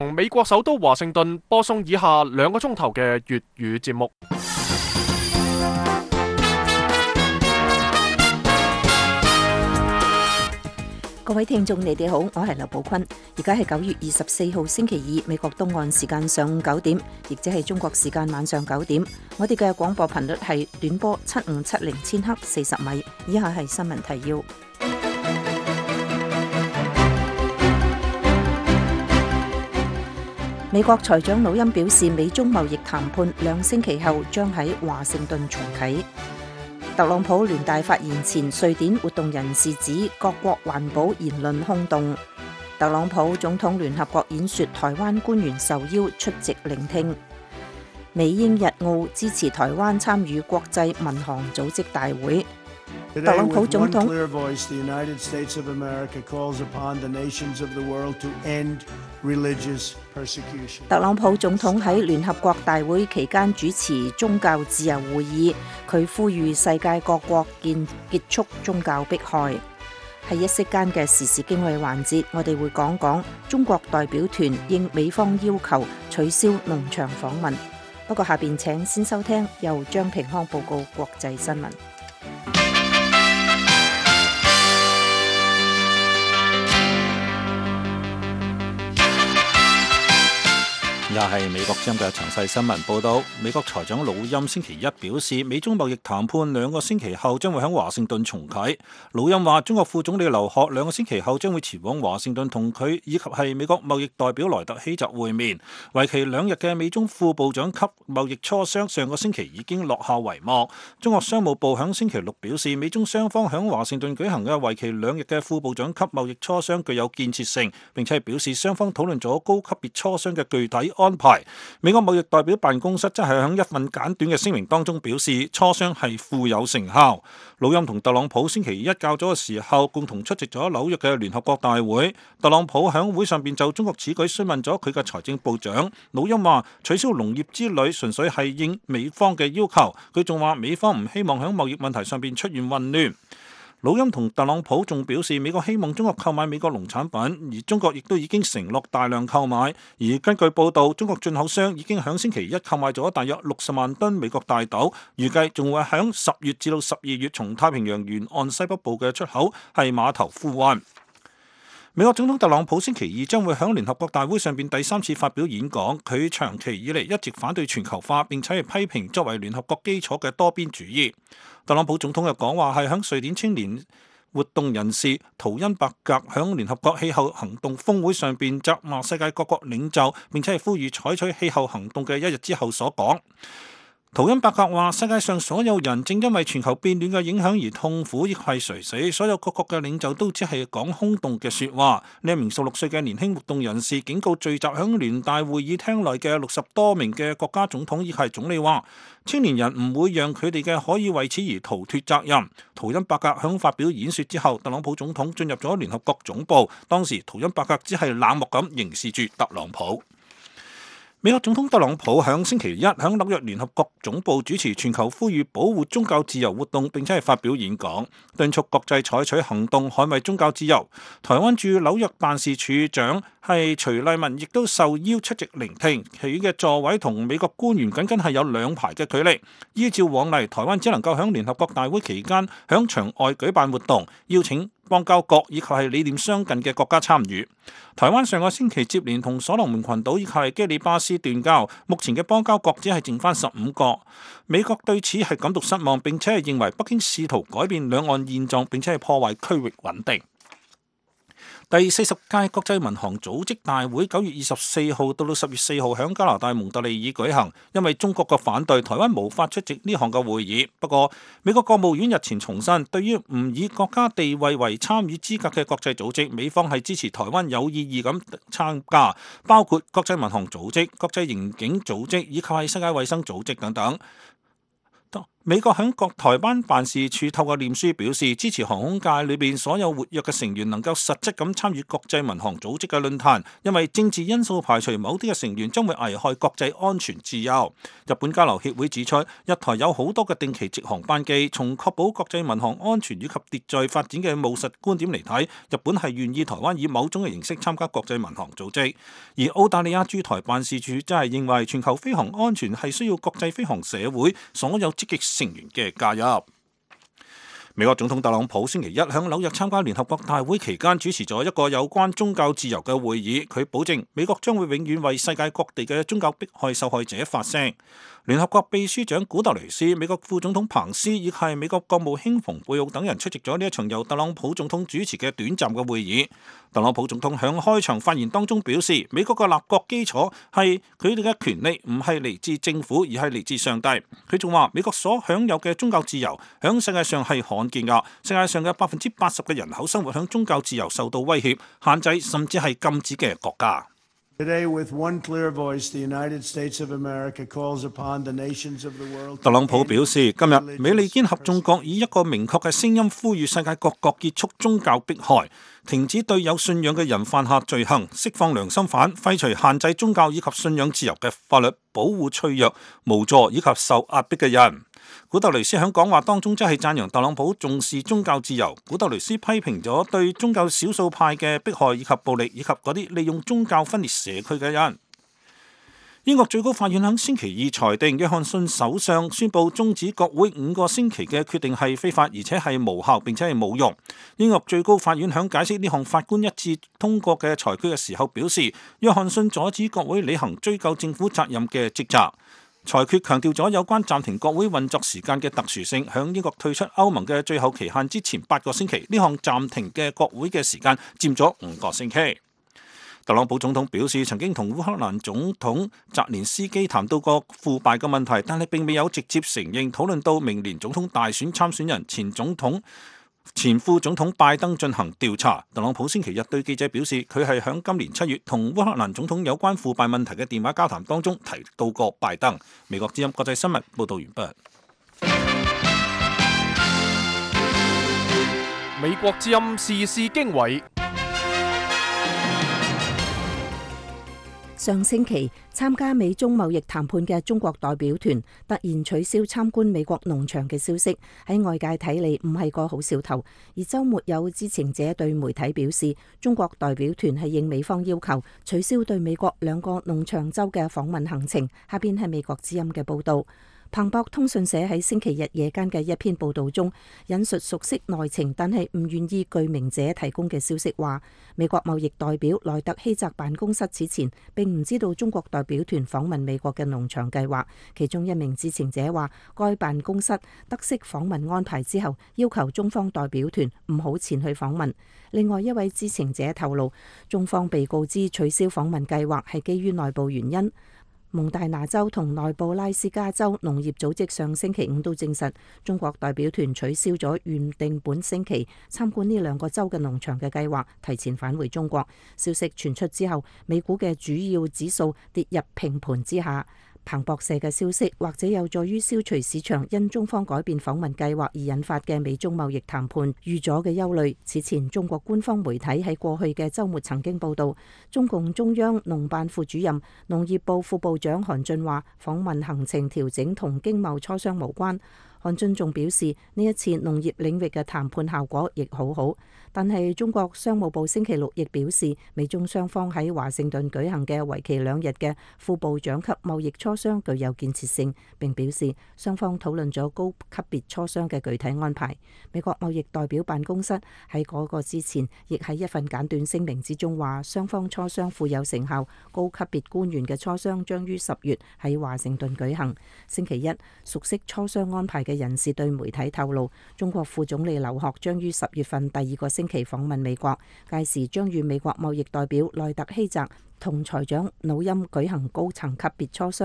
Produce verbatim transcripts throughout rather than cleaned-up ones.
美國首都華盛頓播送以下兩個鐘頭嘅粵語節目。 各位聽眾，你哋好，我係劉寶坤。而家係九月二十四號星期二，美國東岸時間上午九點，亦即係中國時間晚上九點。我哋嘅廣播頻率係短波七五七零千赫四十米。以下係新聞提要。美國財長魯欽表示，美中貿易談判兩星期後將喺華盛頓重啟。特朗普聯大發言前，瑞典活動人士指各國環保言論空洞。特朗普總統聯合國演說，台灣官員受邀出席聆聽。美英日澳支持台灣參與國際民航組織大會。特朗普總統特朗普總統喺聯合國大會期間主持宗教自由會議，佢呼籲世界各國建結束宗教迫害。喺一息間嘅時事經緯環節，我哋會講講中國代表團應美方要求取消農場訪問。不過下邊請先收聽由張平康報告國際新聞。 又係美國之音嘅詳細新聞報道。美國財長魯欽星期一表示，美中貿易談判兩個星期後將會喺華盛頓重啟。魯欽話，中國副總理劉鶴兩個星期後將會前往華盛頓同佢以及係美國貿易代表萊特希澤會面。為期兩日嘅美中副部長級貿易磋商上個星期已經落下帷幕。中國商務部響星期六表示，美中雙方響華盛頓舉行嘅為期兩日嘅副部長級貿易磋商具有建設性，並且係表示雙方討論咗高級別磋商嘅具體安排。美國貿易代表辦公室則係喺一份簡短嘅聲明當中表示，磋商係富有成效。魯欽同特朗普星期一較早嘅時候共同出席咗紐約嘅聯合國大會。特朗普喺會上邊就中國此舉詢問咗佢嘅財政部長。魯欽話取消農業之旅純粹係應美方嘅要求。佢仲話美方唔希望喺貿易問題上邊出現混亂。魯欽同特朗普仲表示，美國希望中國購買美國農產品，而中國亦都已經承諾大量購買。而根據報道，中國進口商已經響星期一購買咗大約六十萬噸美國大豆，預計仲會響十月至到十二月從太平洋沿岸西北部嘅出口係碼頭呼喚。美國總統特朗普星期二將會喺聯合國大會上邊第三次發表演講，佢長期以嚟一直反對全球化，並且係批評作為聯合國基礎嘅多邊主義。特朗普總統嘅講話係喺瑞典青年活動人士圖恩伯格喺聯合國氣候行動峰會上邊責罵世界各國領袖，並且係呼籲採取氣候行動嘅一日之後所講。圖恩伯格話：世界上所有人正因為全球變暖嘅影響而痛苦，亦係垂死。所有各國嘅領袖都只係講空洞嘅說話。呢一名十六歲嘅年輕活動人士警告聚集響聯大會議廳內嘅六十多名嘅國家總統，亦係總理話：青年人唔會讓佢哋嘅可以為此而逃脫責任。圖恩伯格響發表演說之後，特朗普總統進入咗聯合國總部，當時圖恩伯格只係冷漠咁凝視住特朗普。美國總統特朗普響星期一響紐約聯合國總部主持全球呼籲保護宗教自由活動，並且係發表演講，敦促國際採取行動捍衛宗教自由。台灣駐紐約辦事處長係徐麗文亦都受邀出席聆聽，其餘嘅座位同美國官員僅僅係有兩排嘅距離。依照往例，台灣只能夠響聯合國大會期間響場外舉辦活動，邀請邦交國以及係理念相近嘅國家參與。台灣上個星期接連同所羅門群島以及係基里巴斯斷交，目前嘅邦交國只係剩翻十五個。美國對此係感到失望，並且係認為北京試圖改變兩岸現狀，並且係破壞區域穩定。第四十屆國際民航組織大會九月二十四號到到十月四號響加拿大蒙特利爾舉行，因為中國嘅反對，台灣無法出席呢項嘅會議。不過，美國國務院日前重申，對於唔以國家地位為參與資格嘅國際組織，美方係支持台灣有意義咁參加，包括國際民航組織、國際刑警組織以及係世界衛生組織等等。 美國響各台灣辦事處透過臉書表示，支持航空界裏邊所有活躍嘅成員能夠實質咁參與國際民航組織嘅論壇，因為政治因素排除某啲嘅成員將會危害國際安全自由。日本交流協會指出，日台有好多嘅定期直航班機，從確保國際民航安全以及秩序發展嘅務實觀點嚟睇，日本係願意台灣以某種嘅形式參加國際民航組織。而澳大利亞駐台辦事處真係認為，全球飛航安全係需要國際飛航社會所有積極成員嘅加入。美國總統特朗普星期一響紐約參加聯合國大會期間主持咗一個有關宗教自由嘅會議，佢保證美國將會永遠為世界各地嘅宗教迫害受害者發聲。聯合國秘書長古特雷斯、美國副總統彭斯以及美國國務卿蓬佩奧等人出席咗呢一場由特朗普總統主持嘅短暫嘅會議。特朗普總統響開場發言當中表示，美國嘅立國基礎係佢哋嘅權利唔係嚟自政府，而係嚟自上帝。佢仲話，美國所享有嘅宗教自由響世界上係罕見噶，世界上嘅百分之八十嘅人口生活響宗教自由受到威脅、限制甚至係禁止嘅國家。 Today, with one clear voice, the United States of America calls upon the nations of the world. 特朗普表示，今日美利堅合眾國以一個明確嘅聲音呼籲世界各國結束宗教迫害，停止對有信仰嘅人犯下罪行，釋放良心犯，廢除限制宗教以及信仰自由嘅法律，保護脆弱、無助以及受壓迫嘅人。古特雷斯喺講話當中真係讚揚特朗普重視宗教自由。古特雷斯批評咗對宗教少數派嘅迫害以及暴力，以及嗰啲利用宗教分裂社區嘅人。英國最高法院喺星期二裁定，約翰遜首相宣布終止國會五個星期嘅決定係非法，而且係無效，並且係冇用。英國最高法院喺解釋呢項法官一致通過嘅裁決嘅時候表示，約翰遜阻止國會履行追究政府責任嘅職責。裁決強調咗有關暫停國會運作時間嘅特殊性，響英國退出歐盟嘅最後期限之前八個星期，呢項暫停嘅國會嘅時間佔咗五個星期。特朗普總統表示，曾經同烏克蘭總統澤連斯基談到過腐敗嘅問題，但係並未有直接承認。討論到明年總統大選參選人前總統前副總統拜登進行調查。特朗普星期日對記者表示，佢係響今年七月同烏克蘭總統有關腐敗問題嘅電話交談當中提到過拜登。美國之音國際新聞報道完畢。 美國之音時事經緯。 上星期參加美中貿易談判嘅中國代表團突然取消參觀美國農場嘅消息，喺外界睇嚟唔係個好兆頭。而週末有知情者對媒體表示，中國代表團係應美方要求取消對美國兩個農場州嘅訪問行程。下邊係美國之音嘅報導。彭博通訊社喺星期日夜間嘅一篇報導中，引述熟悉內情但係唔願意具名者提供嘅消息話，美國貿易代表萊特希澤辦公室此前並唔知道中國代表團訪問美國嘅農場計劃。其中一名知情者話，該辦公室得悉訪問安排之後，要求中方代表團唔好前去訪問。另外一位知情者透露，中方被告知取消訪問計劃係基於內部原因。蒙大拿州同內布拉斯加州農業組織上星期五都證實，中國代表團取消咗原定本星期參觀呢兩個州嘅農場嘅計劃，提前返回中國。消息傳出之後，美股嘅主要指數跌入平盤之下。彭博社嘅消息或者有助於消除市場因中方改變訪問計劃而引發嘅美中貿易談判預咗嘅憂慮。此前中國官方媒體喺過去嘅週末曾經報道，中共中央農辦副主任、農業部副部長韓俊話，訪問行程調整同經貿磋商無關。韓俊仲表示，呢一次農業領域嘅談判效果亦好好，但係中國商務部星期六亦表示，美中雙方喺華盛頓舉行嘅為期兩日嘅副部長級貿易磋商具有建設性，並表示雙方討論咗高級別磋商嘅具體安排。美國貿易代表辦公室喺嗰個之前，亦喺一份簡短聲明之中話，雙方磋商富有成效，高級別官員嘅磋商將於十月喺華盛頓舉行。星期一，熟悉磋商安排嘅人士對媒體透露，中國副總理劉鶴將於十月份第二個星期訪問美國，屆時將與美國貿易代表萊特希澤同財長努欽舉行高層級別磋商。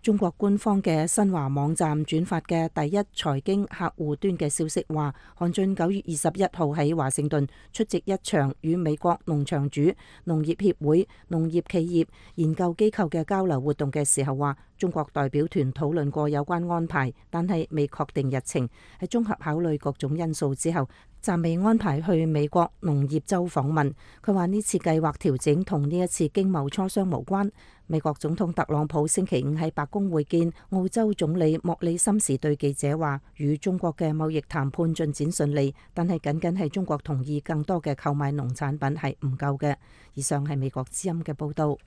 中國官方嘅新華網站轉發嘅第一財經客戶端嘅消息話，韓俊九月二十一號喺華盛頓出席一場與美國農場主、農業協會、農業企業研究機構嘅交流活動嘅時候話，中國代表團討論過有關安排，但係未確定日程。喺綜合考慮各種因素之後，暫未安排去美國農業州訪問。佢話呢次計劃調整同呢一次經貿磋商無關。美國總統特朗普星期五喺白宮會見澳洲總理莫里森時對記者話，與中國嘅貿易談判進展順利，但係僅僅係中國同意更多嘅購買農產品係唔夠嘅。以上係美國之音嘅報道。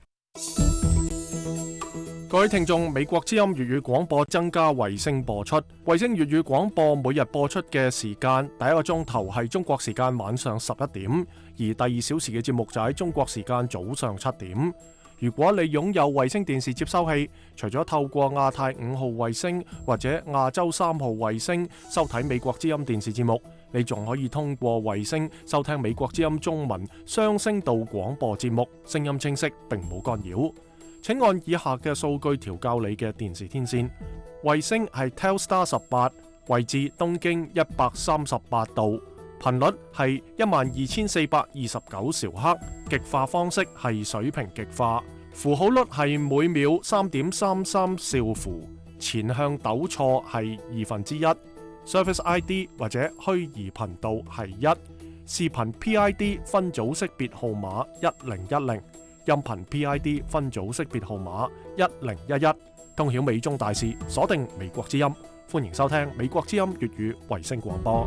各位聽眾，美國之音粵語廣播增加衛星播出。衛星粵語廣播每日播出嘅時間，第一個鐘頭係中國時間晚上十一點，而第二小時嘅節目就喺中國時間早上七點。如果你擁有衛星電視接收器，除咗透過亞太五號衛星或者亞洲三號衛星收睇美國之音電視節目，你仲可以通過衛星收聽美國之音中文雙聲道廣播節目，聲音清晰並冇干擾。請按以下嘅數據調校你嘅電視天線。衛星係 Telstar 十八，位置東經一百三十八度，頻率係一萬二千四百二十九兆赫，極化方式係水平極化，符號率係每秒三點三三兆符，前向抖錯係二分之一，Service I D 或者虛擬頻道係一，視頻 P I D 分組識別號碼一零一零，音頻 P I D 分組識別號碼一零一一，通曉美中大事，鎖定美國之音，歡迎收聽美國之音粵語衛星廣播。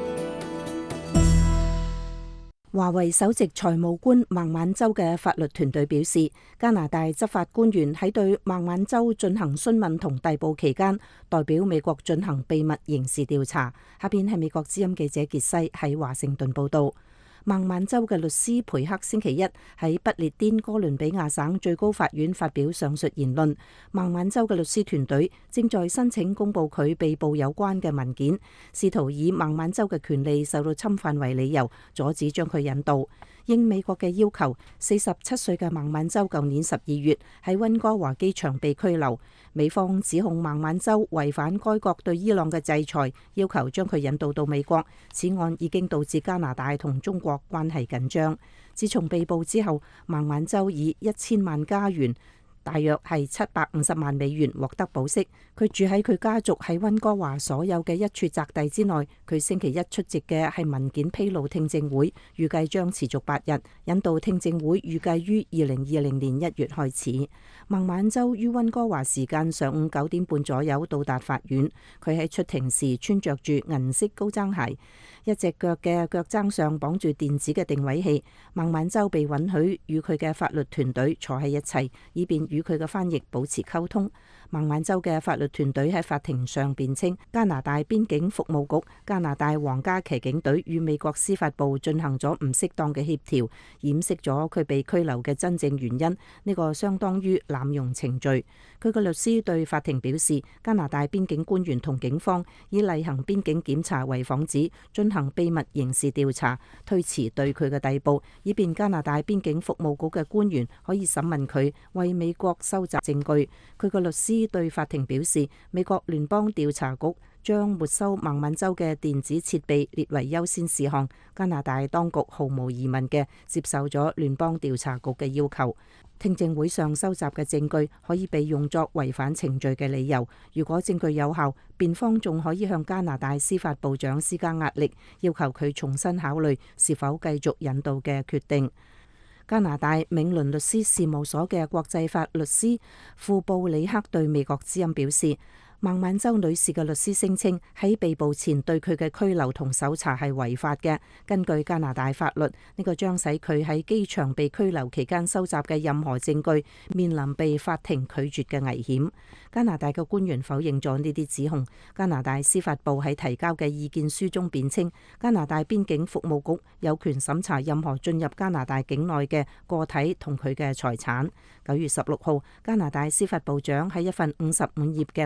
華為首席財務官孟晚舟嘅法律團隊表示，加拿大執法官員喺對孟晚舟進行詢問同逮捕期間，代表美國進行秘密刑事調查。下邊係美國之音記者傑西喺華盛頓報道。孟晚舟嘅律師培克星期一喺不列顛哥倫比亞省最高法院發表上述言論。孟晚舟嘅律師團隊正在申請公佈佢被捕有關嘅文件，試圖以孟晚舟嘅權利受到侵犯為理由，阻止將佢引渡。應美國嘅要求，四十七歲嘅孟晚舟舊年十二月喺溫哥華機場被拘留。美方指控孟晚舟違反該國對伊朗嘅制裁，要求將佢引渡到美國。此案已經導致加拿大同中國關係緊張。自從被捕之後，孟晚舟以一千萬加元，大約係七百五十萬美元獲得保釋。佢住喺佢家族喺溫哥華所有嘅一處宅地之內。佢星期一出席嘅係文件披露聽證會，預計將持續八日。引渡聽證會預計於二零二零年一月開始。孟晚舟於溫哥華時間上午九點半左右到達法院。佢喺出庭時穿着住銀色高踭鞋，一隻腳嘅腳踭上綁住電子嘅定位器。孟晚舟被允許與佢嘅法律團隊坐喺一齊，以便與佢嘅翻譯保持溝通。孟晚舟嘅法律團隊喺法庭上辯稱，加拿大邊境服務局、加拿大皇家騎警隊與美國司法部進行咗唔適當嘅協調，掩飾咗佢被拘留嘅真正原因。呢個相當於濫用程序。佢嘅律師對法庭表示，加拿大邊境官員同警方以例行邊境檢查為幌子，進行秘密刑事調查，推遲對佢嘅逮捕，以便加拿大邊境服務局嘅官員可以審問佢，為美國收集證據。佢嘅律師對法庭表示，美國聯邦調查局將沒收孟晚舟嘅電子設備列為優先事項。加拿大當局毫無疑問嘅接受咗聯邦調查局嘅要求。聽證會上收集嘅證據可以被用作違反程序嘅理由。如果證據有效，辯方仲可以向加拿大司法部長施加壓力，要求佢重新考慮是否繼續引渡嘅決定。加拿大銘倫律師事務所嘅國際法律師庫布里克對美國之音表示，孟晚舟女士嘅律師聲稱喺被捕前對佢嘅拘留同搜查係違法嘅。根據加拿大法律，呢個將使佢喺機場被拘留期間收集嘅任何證據面臨被法庭拒絕嘅危險。加拿大嘅官員否認咗呢啲指控。加拿大司法部喺提交嘅意見書中辯稱，加拿大邊境服務局有權審查任何進入加拿大境內嘅個體同佢嘅財產。九月十六號，加拿大司法部長喺一份五十五頁嘅文件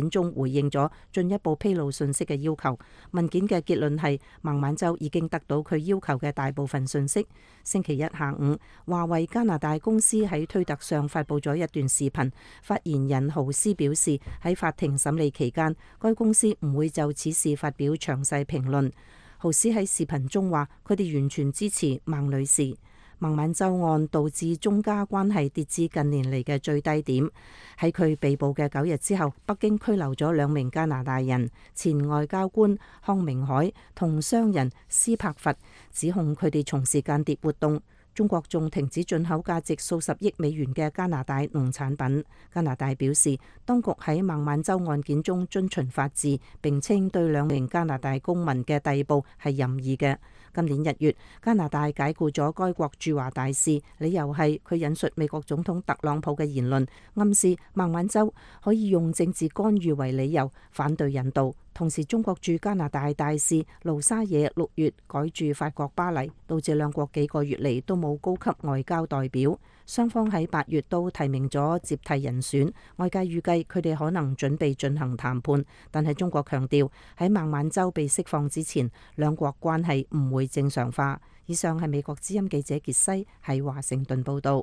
件中回應咗進一步披露信息嘅要求。文件嘅結論係孟晚舟已經得到佢要求嘅大部分信息。星期一下午，華為加拿大公司喺推特上發布咗一段視頻，發言人豪斯表示喺法庭審理期間，該公司唔會就此事發表詳細評論。豪斯喺視頻中話，佢哋完全支持孟女士。孟晚舟案導致中加關係跌至近年嚟嘅最低點。喺佢被捕嘅九日之後，北京拘留咗兩名加拿大人，前外交官康明凱同商人斯柏佛，指控佢哋從事間諜活動。中國仲停止進口價值數十億美元嘅加拿大農產品。加拿大表示，當局喺孟晚舟案件中遵循法治，並稱對兩名加拿大公民嘅逮捕係任意嘅。今年一月，加拿大解雇咗該國駐華大使，理由係佢引述美國總統特朗普嘅言論，暗示孟晚舟可以用政治干預為理由反對引渡。同時，中國駐加拿大大使盧沙野六月改駐法國巴黎，導致兩國幾個月嚟都冇高級外交代表。雙方喺八月都提名咗接替人選，外界預計佢哋可能準備進行談判，但係中國強調喺孟晚舟被釋放之前，兩國關係唔會正常化。以上係美國之音記者傑西喺華盛頓報導。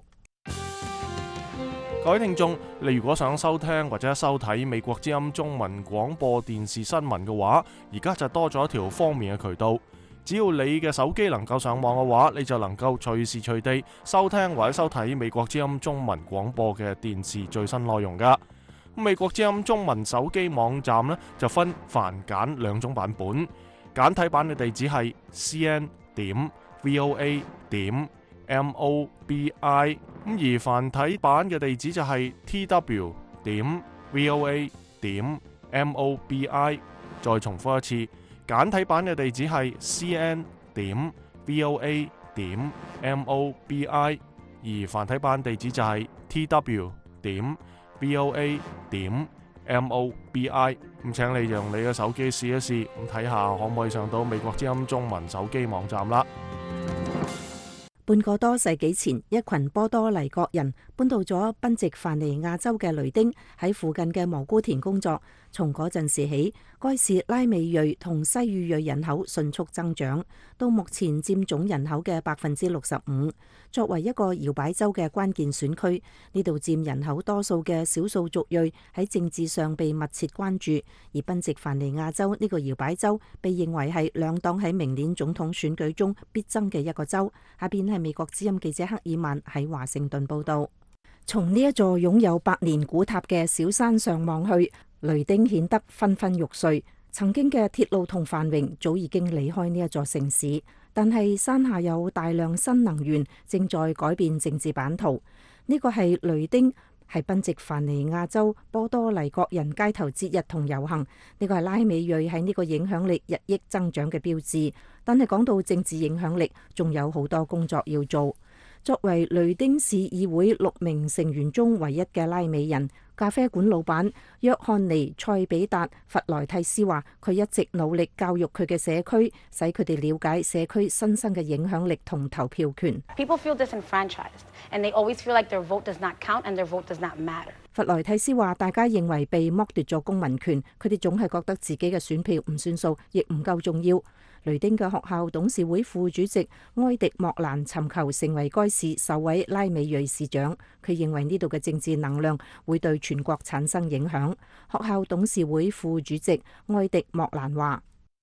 各位聽眾，你如果想收聽或者收睇美國之音中文廣播電視新聞嘅話，而家就多咗一條方便嘅渠道。只要你嘅手機能夠上網嘅話，你就能夠隨時隨地收聽或者收睇美國之音中文廣播嘅電視最新內容噶。美國之音中文手機網站呢，就分繁簡兩種版本，簡體版嘅地址係 c n 點 v o a 點 m o b i， 咁而繁體版嘅地址就係 t w 點 v o a 點 m o b i。再重複一次，簡體版嘅地址係 c n 點 v o a 點 m o b i， 而繁體版地址就係 t w 點 v o a 點 m o b i。咁請你用你嘅手機試一試，咁睇下可唔可以上到美國之音中文手機網站啦。 半個多世紀前，一群波多黎各人搬到咗賓夕凡尼亞州嘅雷丁，喺附近嘅蘑菇田工作。從嗰陣時起，該市拉美裔同西裔人口迅速增長，到目前佔總人口嘅百分之六十五。作為一個搖擺州嘅關鍵選區，呢度佔人口多數嘅少數族裔喺政治上被密切關注。而賓夕凡尼亞州呢個搖擺州被認為係兩黨喺明年總統選舉中必爭嘅一個州。下邊係美國之音記者克爾曼喺華盛頓報道。從呢一座擁有百年古塔嘅小山上望去，雷丁顯得昏昏欲睡。曾經嘅鐵路同繁榮早已經離開呢一座城市，但係山下有大量新能源正在改變政治版圖。呢個係雷丁，係賓夕凡尼亞州波多黎各人街頭節日同遊行。呢個係拉美裔喺呢個影響力日益增長嘅標誌。但係講到政治影響力，仲有好多工作要做。作為雷丁市議會六名成員中唯一嘅拉美人，咖啡館老闆約翰尼塞比達弗萊蒂斯話：佢一直努力教育佢嘅社區，使佢哋了解社區新生嘅影響力同投票權。 People feel disenfranchised, and they always feel like their vote does not count and their vote does not matter. 弗萊蒂斯話：大家認為被剝奪咗公民權，佢哋總係覺得自己嘅選票唔算數，亦唔夠重要。雷丁嘅學校董事會副主席埃迪莫蘭尋求成為該市首位拉美裔市長。佢認為呢度嘅政治能量會對全國產生影響。學校董事會副主席埃迪莫蘭話：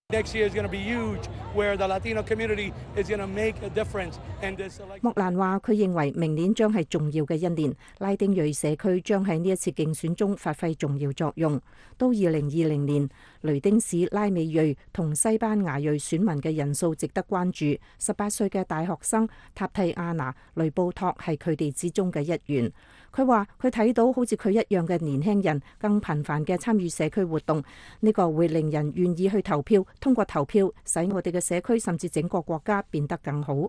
莫蘭話佢認為明年將係重要嘅一年，拉丁裔社區將喺呢一次競選中發揮重要作用。到二零二零年，雷丁市拉美裔同西班牙裔選民嘅人數值得關注。十八歲嘅大學生塔蒂亞娜雷布托係佢哋之中嘅一員。佢話佢睇到好似佢一樣嘅年輕人更頻繁嘅參與社區活動，呢個會令人願意去投票，通過投票使我哋嘅社區甚至整個國家變得更好。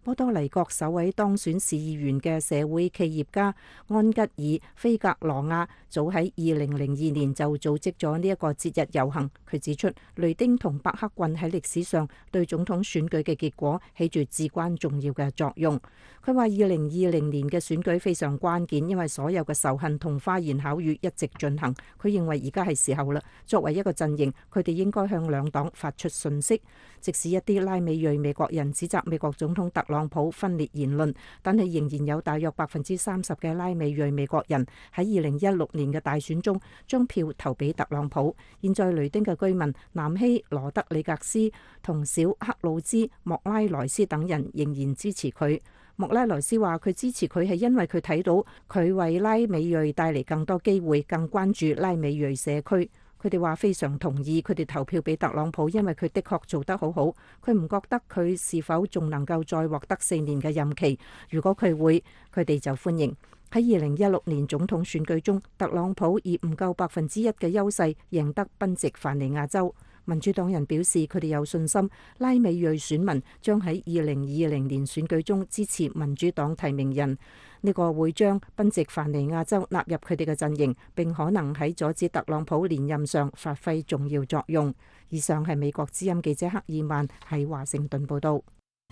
波多黎各首位當選市議員嘅社會企業家安吉爾菲格羅亞早喺二零零二年就組織咗呢一個節日遊行。佢指出，雷丁同白克郡喺歷史上對總統選舉嘅結果起住至關重要嘅作用。佢話二零二零年嘅選舉非常關鍵，因為所有嘅仇恨同花言巧語一直進行。佢認為而家係時候啦，作為一個陣營，佢哋應該向兩黨發出訊息。即使一啲拉美裔美國人指責美國總統特朗普分裂言論，但係仍然有大約百分之三十嘅拉美裔美國人喺二零一六年嘅大選中將票投俾特朗普。現在雷丁嘅居民南希羅德里格斯同小克魯茲莫拉萊斯等人仍然支持佢。莫拉萊斯話佢支持佢係因為佢睇到佢為拉美裔帶嚟更多機會，更關注拉美裔社區。佢哋話非常同意佢哋投票俾特朗普，因為佢的確做得好好。佢唔覺得佢是否仲能夠再獲得四年嘅任期。如果佢會，佢哋就歡迎。喺二零一六年總統選舉中，特朗普以唔夠百分之一嘅優勢贏得賓夕凡尼亞州。民主黨人表示佢哋有信心拉美裔選民將喺二零二零年選舉中支持民主黨提名人。呢個會將賓夕凡尼亞州納入佢哋嘅陣營，並可能喺阻止特朗普連任上發揮重要作用。以上係美國之音記者克爾曼喺華盛頓報道。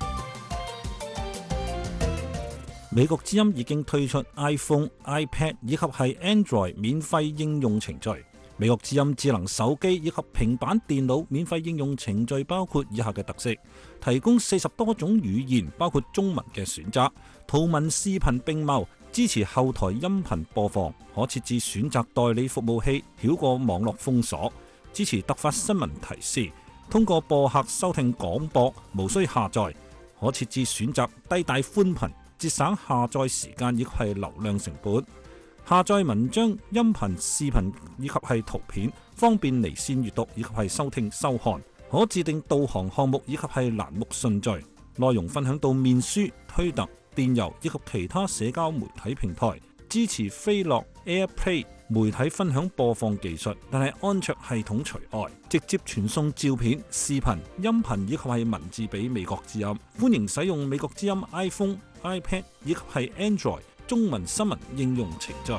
美國之音已經推出 iPhone、iPad 以及係 Android 免費應用程序。美國之音智能手機以及平板電腦免費應用程序包括以下嘅特色：提供四十多種語言，包括中文嘅選擇，圖文視頻並茂，支持後台音頻播放，可設置選擇代理服務器，繞過網絡封鎖，支持突發新聞提示，通過播客收聽廣播，無需下載，可設置選擇低帶寬頻，節省下載時間以及係流量成本。下載文章、音頻、視頻以及係圖片，方便離線閱讀以及係收聽收看。可自定導航項目以及係欄目順序。內容分享到面書、推特、電郵以及其他社交媒體平台。支持飛樂 AirPlay 媒體分享播放技術，但係安卓系統除外。直接傳送照片、視頻、音頻以及係文字俾美國之音。歡迎使用美國之音 iPhone、iPad 以及係 Android中文新聞應用程序。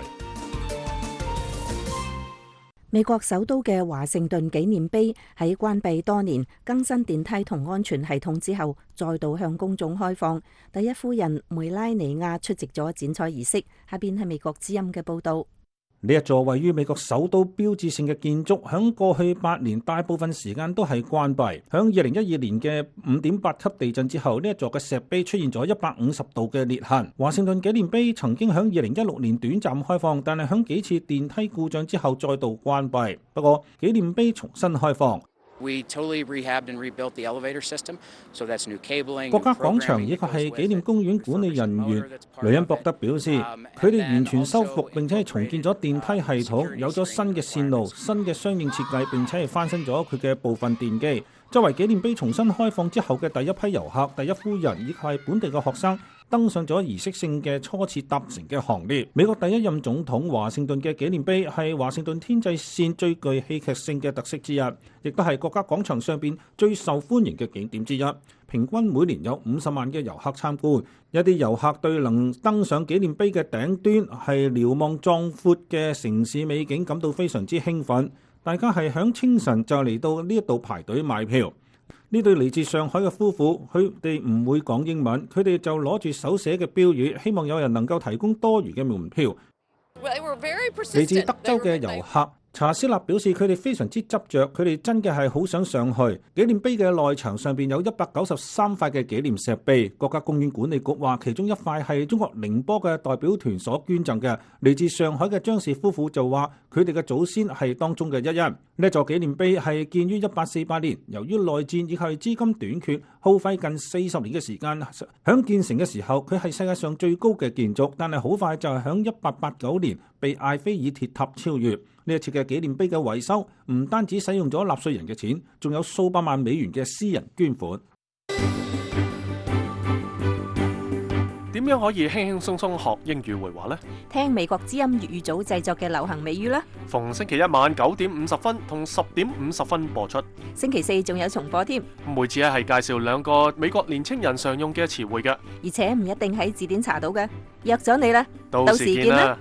美國首都嘅華盛頓紀念碑喺關閉多年、更新電梯同安全系統之後，再度向公眾開放。第一夫人梅拉尼亞出席咗剪彩儀式。下邊係美國之音嘅報道。 呢一座位於美國首都標誌性嘅建築，響過去八年大部分時間都係關閉。響二零一二年嘅五點八級地震之後，呢一座嘅石碑出現咗一百五十度嘅裂痕。華盛頓紀念碑曾經響二零一六年短暫開放，但係響幾次電梯故障之後再度關閉。不過紀念碑重新開放。 We totally rehabbed and rebuilt the elevator system, so that's new cabling. 國家廣場以及係紀念公園管理人員雷恩博德表示，佢哋完全修復並且係重建咗電梯系統，有咗新嘅線路、新嘅相應設計，並且係翻新咗佢嘅部分電機。作為紀念碑重新開放之後嘅第一批遊客、第一夫人以及係本地嘅學生，登上咗儀式性嘅初次搭乘嘅行列。美國第一任總統華盛頓嘅紀念碑係華盛頓天際線最具戲劇性嘅特色之一，亦都係國家廣場上邊最受歡迎嘅景點之一。平均每年有五十萬嘅遊客參觀。一啲遊客對能登上紀念碑嘅頂端係瞭望壯闊嘅城市美景感到非常之興奮。大家係響清晨就嚟到呢一度排隊買票。呢對嚟自上海嘅夫婦，佢哋唔會講英文，佢哋就攞住手寫嘅標語，希望有人能夠提供多餘嘅門票。嚟自德州嘅遊客查斯納表示，佢哋非常之執着，佢哋真嘅係好想上去。紀念碑嘅內牆上邊有一百九十三塊嘅紀念石碑。國家公園管理局話，其中一塊係中國寧波嘅代表團所捐贈嘅。嚟自上海嘅張氏夫婦就話，佢哋嘅祖先係當中嘅一人。呢座紀念碑係建於一八四八年，由於內戰以及係資金短缺，耗費近四十年嘅時間。響建成嘅時候，佢係世界上最高嘅建築，但係好快就係響一八八九年被艾菲爾鐵塔超越。呢一次嘅紀念碑嘅維修唔單止使用咗納稅人嘅錢，仲有數百萬美元嘅私人捐款。 點樣可以輕輕鬆鬆學英語會話呢？ 聽美國之音粵語組製作嘅流行美語啦。 逢星期一晚九點五十分同十點五十分播出。 星期四仲有重播添。 每次咧係介紹兩個美國年青人常用嘅詞彙嘅， 而且唔一定喺字典查到嘅。約咗你啦， 到時見啦。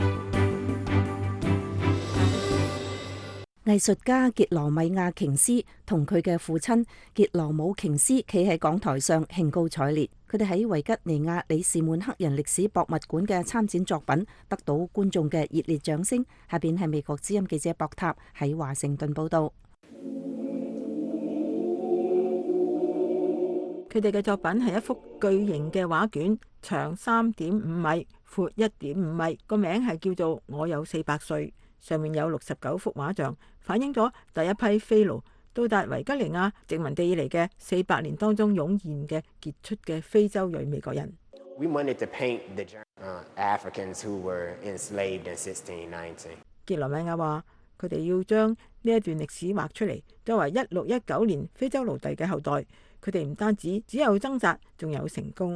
藝術家傑羅米亞瓊斯同佢嘅父親傑羅姆瓊斯企喺講台上興高采烈，佢哋喺維吉尼亞里士滿黑人歷史博物館嘅參展作品得到觀眾嘅熱烈掌聲。下邊係美國之音記者博塔喺華盛頓報道。 佢哋嘅作品係一幅巨型嘅畫卷，長三點五米，闊一點五米，個名係叫做《我有四百歲》。上面有六十九幅畫像，反映咗第一批非奴到達維吉尼亞殖民地以嚟嘅四百年當中湧現嘅傑出嘅非洲裔美國人。 We wanted to paint the uh, Africans who were enslaved in sixteen nineteen. 傑羅米亞話：佢哋要將呢一段歷史畫出嚟，作為一六一九年非洲奴隸嘅後代，佢哋唔單止只有掙扎，仲有成功。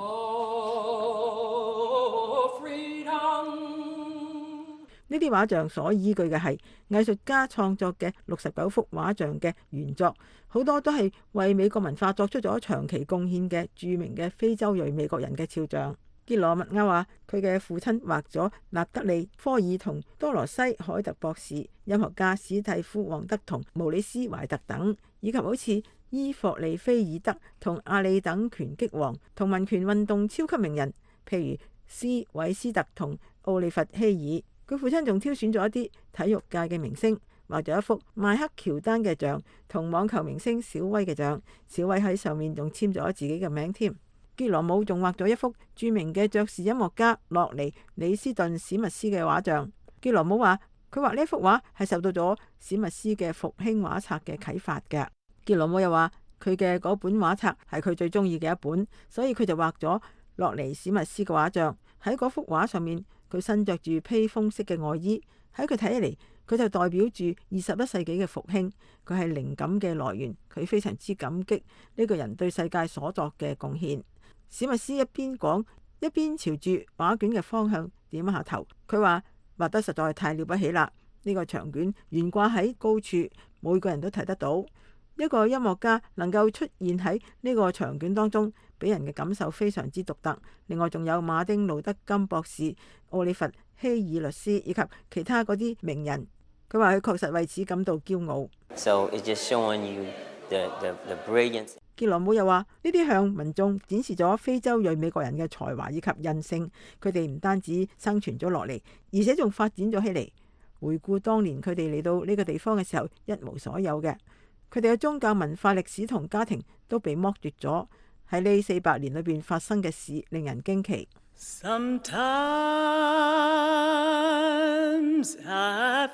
呢啲畫像所依據嘅係藝術家創作嘅六十九幅畫像嘅原作，好多都係為美國文化作出咗長期貢獻嘅著名嘅非洲裔美國人嘅肖像。傑羅密亞話：佢嘅父親畫咗納德利、科爾同多羅西海特博士、音樂家史蒂夫旺德同毛里斯懷特等，以及好似伊霍利菲爾德同阿里等拳擊王同民權運動超級名人，譬如斯韋斯特同奧利弗希爾。佢父親仲挑選咗一啲體育界嘅明星，畫咗一幅邁克喬丹嘅像同網球明星小威嘅像，小威喺上面仲簽咗自己嘅名添。傑羅姆仲畫咗一幅著名嘅爵士音樂家洛尼李斯頓史密斯嘅畫像。傑羅姆話佢畫呢幅畫係受到咗史密斯嘅復興畫冊嘅啟發嘅。傑羅姆又話佢嘅嗰本畫冊係佢最中意嘅一本，所以佢就畫咗洛尼史密斯嘅畫像。喺嗰幅畫上面，佢身着住披風式嘅外衣，喺佢睇起嚟，佢就代表住二十一世紀嘅復興。佢係靈感嘅來源，佢非常之感激呢個人對世界所作嘅貢獻。史密斯一邊講，一邊朝住畫卷嘅方向點下頭。佢話畫得實在太了不起啦！呢個長卷懸掛喺高處，每個人都睇得到。一個音樂家能夠出現喺呢個長卷當中，俾人嘅感受非常之獨特。另外仲有馬丁路德金博士、奧利弗希爾律師以及其他嗰啲名人。佢話佢確實為此感到驕傲。 So it's just showing you the, the, the brilliance. 傑羅姆又話呢啲向民眾展示咗非洲裔美國人嘅才華以及韌性。佢哋唔單止生存咗落嚟，而且仲發展咗起嚟。回顧當年佢哋嚟到呢個地方嘅時候，一無所有嘅。佢哋嘅宗教文化歷史同家庭都被剝奪咗。喺呢四百年裏邊發生嘅事令人驚奇。I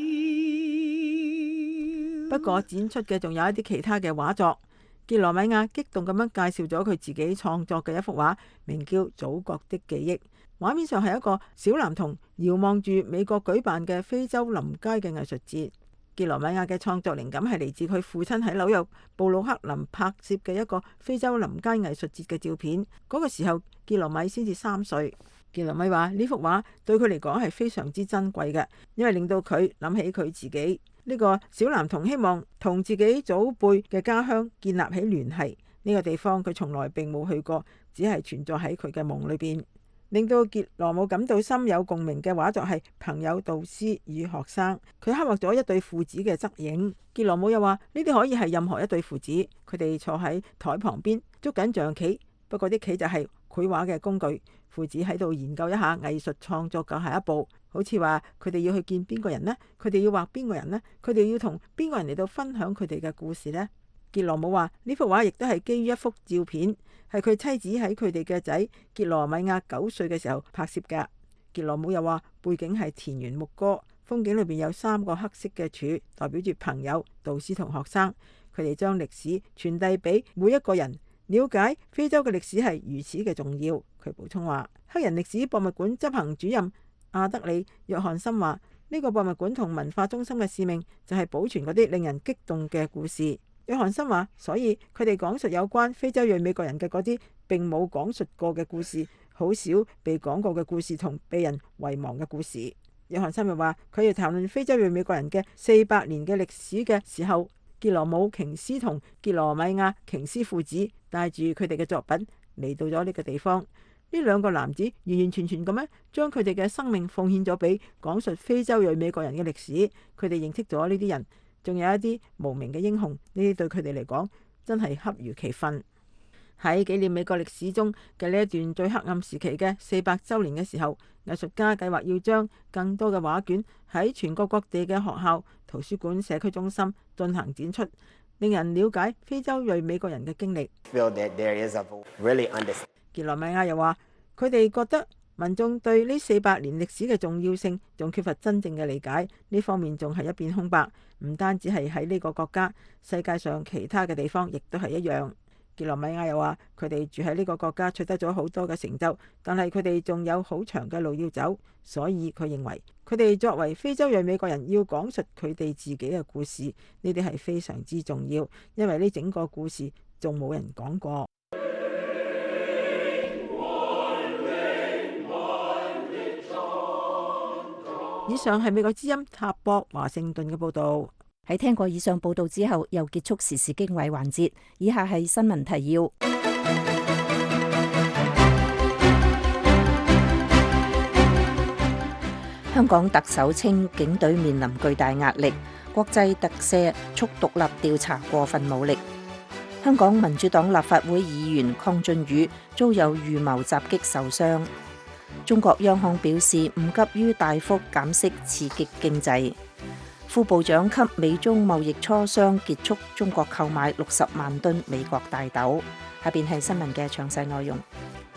feel... 不過展出嘅仲有一啲其他嘅畫作。傑羅米亞激動咁樣介紹咗佢自己創作嘅一幅畫，名叫《祖國的記憶》。畫面上係一個小男童遙望住美國舉辦嘅非洲臨街嘅藝術節。傑羅米亞嘅創作靈感係嚟自佢父親喺紐約布魯克林拍攝嘅一個非洲臨街藝術節嘅照片。嗰個時候，傑羅米先至三歲。傑羅米話呢幅畫對佢嚟講係非常之珍貴嘅，因為令到佢諗起佢自己呢個小男童，希望同自己祖輩嘅家鄉建立起聯繫。呢個地方佢從來並冇去過，只係存在喺佢嘅夢裏邊。令到傑羅姆感到深有共鳴嘅畫作係朋友、導師與學生。佢刻畫咗一對父子嘅側影。傑羅姆又話呢啲可以係任何一對父子，佢哋坐喺台旁邊捉緊象棋，不過啲棋就係繪畫嘅工具。父子喺度研究一下藝術創作嘅下一步，好似話佢哋要去見邊個人呢？佢哋要畫邊個人呢？佢哋要同邊個人嚟到分享佢哋嘅故事呢？傑羅姆話呢幅畫亦都係基於一幅照片，係佢妻子喺佢哋嘅仔傑羅米亞九歲嘅時候拍攝㗎。傑羅姆又話背景係田園牧歌，風景裏邊有三個黑色嘅柱，代表住朋友、導師同學生。佢哋將歷史傳遞俾每一個人，了解非洲嘅歷史係如此嘅重要。佢補充話，黑人歷史博物館執行主任阿德里約翰森話呢個博物館同文化中心嘅使命就係保存嗰啲令人激動嘅故事。約翰森話，所以佢哋講述有關非洲裔美國人嘅嗰啲並冇講述過嘅故事，好少被講過嘅故事同被人遺忘嘅故事。約翰森又話，佢要談論非洲裔美國人嘅四百年嘅歷史嘅時候，傑羅姆瓊斯同傑羅米亞瓊斯父子帶住佢哋嘅作品嚟到咗呢個地方。呢兩個男子完完全全咁樣將佢哋嘅生命奉獻咗俾講述非洲裔美國人嘅歷史。佢哋認識咗呢啲人，仲有一啲無名嘅英雄，呢啲對佢哋嚟講真係恰如其分。喺紀念美國歷史中嘅呢一段最黑暗時期嘅四百週年嘅時候，藝術家計劃要將更多嘅畫卷喺全國各地嘅學校、圖書館、社區中心進行展出，令人了解非洲裔美國人嘅經歷。傑羅米亞又話，佢哋覺得民眾對呢四百年歷史嘅重要性仲缺乏真正嘅理解，呢方面仲係一片空白。唔單止係喺呢個國家，世界上其他嘅地方亦都係一樣。傑羅米亞又話，佢哋住喺呢個國家取得咗好多嘅成就，但係佢哋仲有好長嘅路要走，所以佢認為佢哋作為非洲裔美國人要講述佢哋自己嘅故事，呢啲係非常之重要，因為呢整個故事仲冇人講過。以上係美國之音塔博華盛頓嘅報道。 喺聽過以上報道之後，又結束時事經緯環節。以下係新聞提要。香港特首稱警隊面臨巨大壓力，國際特赦促獨立調查過分武力。香港民主黨立法會議員鄺俊宇遭有預謀襲擊受傷。中國央行表示唔急於大幅減息刺激經濟。副部長級美中貿易磋商結束，中國購買六十萬噸美國大豆。下邊係新聞嘅詳細內容。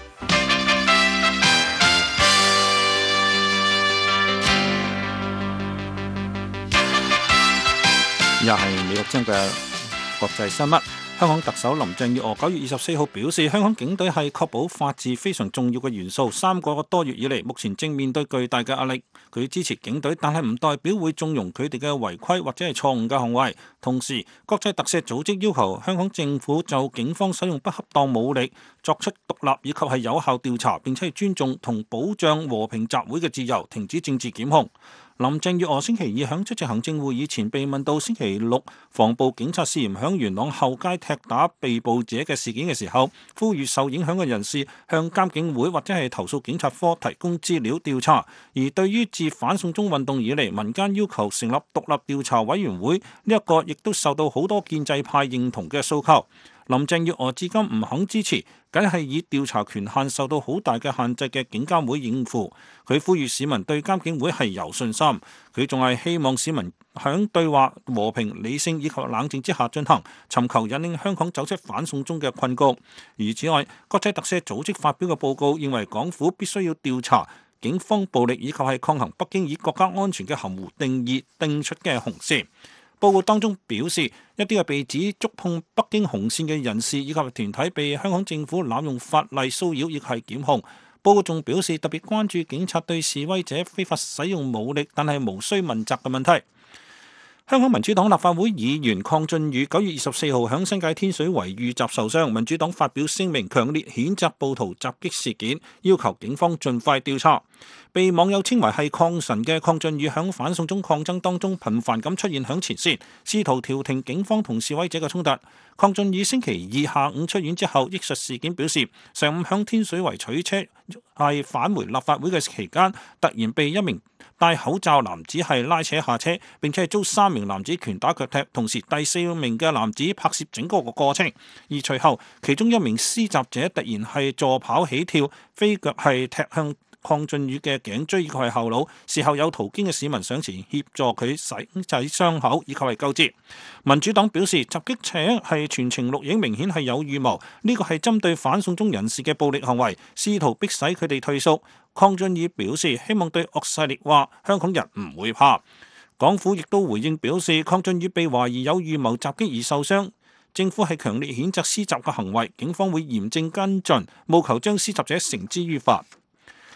又係美國之音嘅國際新聞。香港特首林鄭月娥九月二十四號表示，香港警隊係確保法治非常重要嘅元素。三個多月以嚟，目前正面對巨大嘅壓力。佢支持警隊，但係唔代表會縱容佢哋嘅違規或者係錯誤嘅行為。同時，國際特赦組織要求香港政府就警方使用不恰當武力作出獨立以及係有效調查，並且係尊重同保障和平集會嘅自由，停止政治檢控。林鄭月娥星期二響出席行政會議前被問到星期六防暴警察涉嫌響元朗後街踢打被捕者嘅事件嘅時候，呼籲受影響嘅人士向監警會或者係投訴警察科提供資料調查。而對於自反送中運動以嚟民間要求成立獨立調查委員會呢一個，亦都受到好多建制派認同嘅訴求。林鄭月娥至今唔肯支持，梗係以調查權限受到好大嘅限制嘅警監會應付。佢呼籲市民對監警會係有信心。佢仲係希望市民響對話和平、理性以及冷靜之下進行，尋求引領香港走出反送中嘅困局。而此外，國際特赦組織發表嘅報告認為，港府必須要調查警方暴力以及係抗衡北京以國家安全嘅含糊定義定出嘅紅線。報告當中表示，一啲嘅被指觸碰北京紅線嘅人士以及團體被香港政府濫用法例騷擾，亦係檢控。報告仲表示，特別關注警察對示威者非法使用武力，但係無需問責嘅問題。香港民主黨立法會議員鄺俊宇九月二十四號響新界天水圍遇襲受傷，民主黨發表聲明，強烈譴責暴徒襲擊事件，要求警方盡快調查。被網友稱為係抗神嘅鄺俊宇響反送中抗爭當中頻繁咁出現響前線，試圖調停警方同示威者嘅衝突。鄺俊宇星期二下午出院之後，憶述事件表示，上午響天水圍取車係返回立法會嘅期間，突然被一名戴口罩男子係拉扯下車，並且係遭三名男子拳打腳踢，同時第四名嘅男子拍攝整個個過程。而隨後，其中一名施襲者突然係助跑起跳，飛腳係踢向鄺俊宇嘅頸椎以及係後腦。事後有途經嘅市民上前協助佢洗洗傷口以及係救治。民主黨表示，襲擊者係全程錄影，明顯係有預謀，呢個係針對反送中人士嘅暴力行為，試圖迫使佢哋退縮。鄺俊宇表示，希望對惡勢力話香港人唔會怕。港府亦都回應表示，鄺俊宇被懷疑有預謀襲擊而受傷，政府係強烈譴責施襲嘅行為，警方會嚴正跟進，務求將施襲者繩之於法。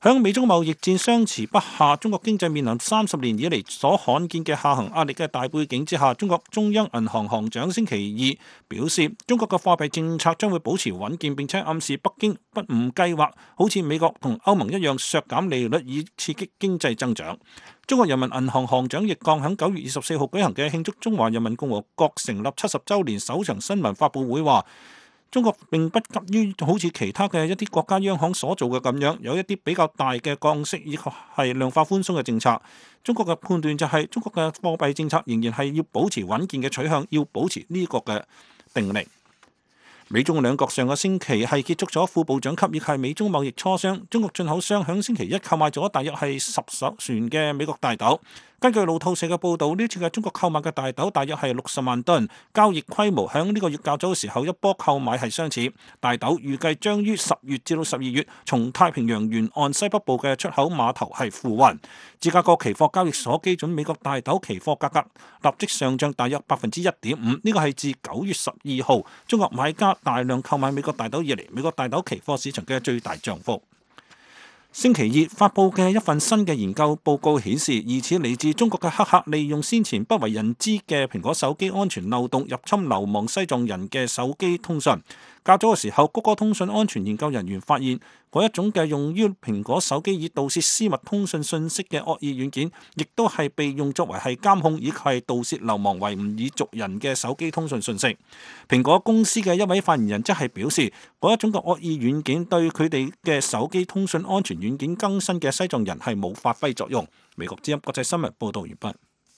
響美中貿易戰相持不下，中國經濟面臨三十年以嚟所罕見嘅下行壓力嘅大背景之下，中國中央銀行行長星期二表示，中國嘅貨幣政策將會保持穩健，並且暗示北京不唔計劃好似美國同歐盟一樣削減利率以刺激經濟增長。中國人民銀行行長易綱喺九月二十四號舉行嘅慶祝中華人民共和國成立七十週年首場新聞發佈會話，中國並不急於好似其他嘅一啲國家央行所做嘅咁樣，有一啲比較大嘅降息以及係量化寬鬆嘅政策。中國嘅判斷就係中國嘅貨幣政策仍然係要保持穩健嘅取向，要保持呢個嘅定力。美中兩國上個星期係結束咗副部長級以及美中貿易磋商，中國進口商響星期一購買咗大約係十艘船嘅美國大豆。根據路透社嘅報導，呢次嘅中國購買嘅大豆大約係六十萬噸，交易規模響呢個月較早嘅時候一波購買係相似。大豆預計將於十月至到十二月從太平洋沿岸西北部嘅出口碼頭係付運。芝加哥期貨交易所基準美國大豆期貨價格立即上漲大約百分之一點五，呢個係自九月十二號中國買家大量購買美國大豆以嚟，美國大豆期貨市場嘅最大漲幅。星期二發佈嘅一份新嘅研究報告顯示，疑似嚟自中國嘅黑客利用先前不為人知嘅蘋果手機安全漏洞入侵流亡西藏人嘅手機通訊。較早嘅時候，谷歌通訊安全研究人員發現，嗰一種嘅用於蘋果手機以盜竊私密通訊信息嘅惡意軟件，亦都係被用作為係監控以及係盜竊流亡維吾爾族人嘅手機通訊信息。蘋果公司嘅一位發言人則係表示，嗰一種嘅惡意軟件對佢哋嘅手機通訊安全軟件更新嘅西藏人係冇發揮作用。美國之音國際新聞報導完畢。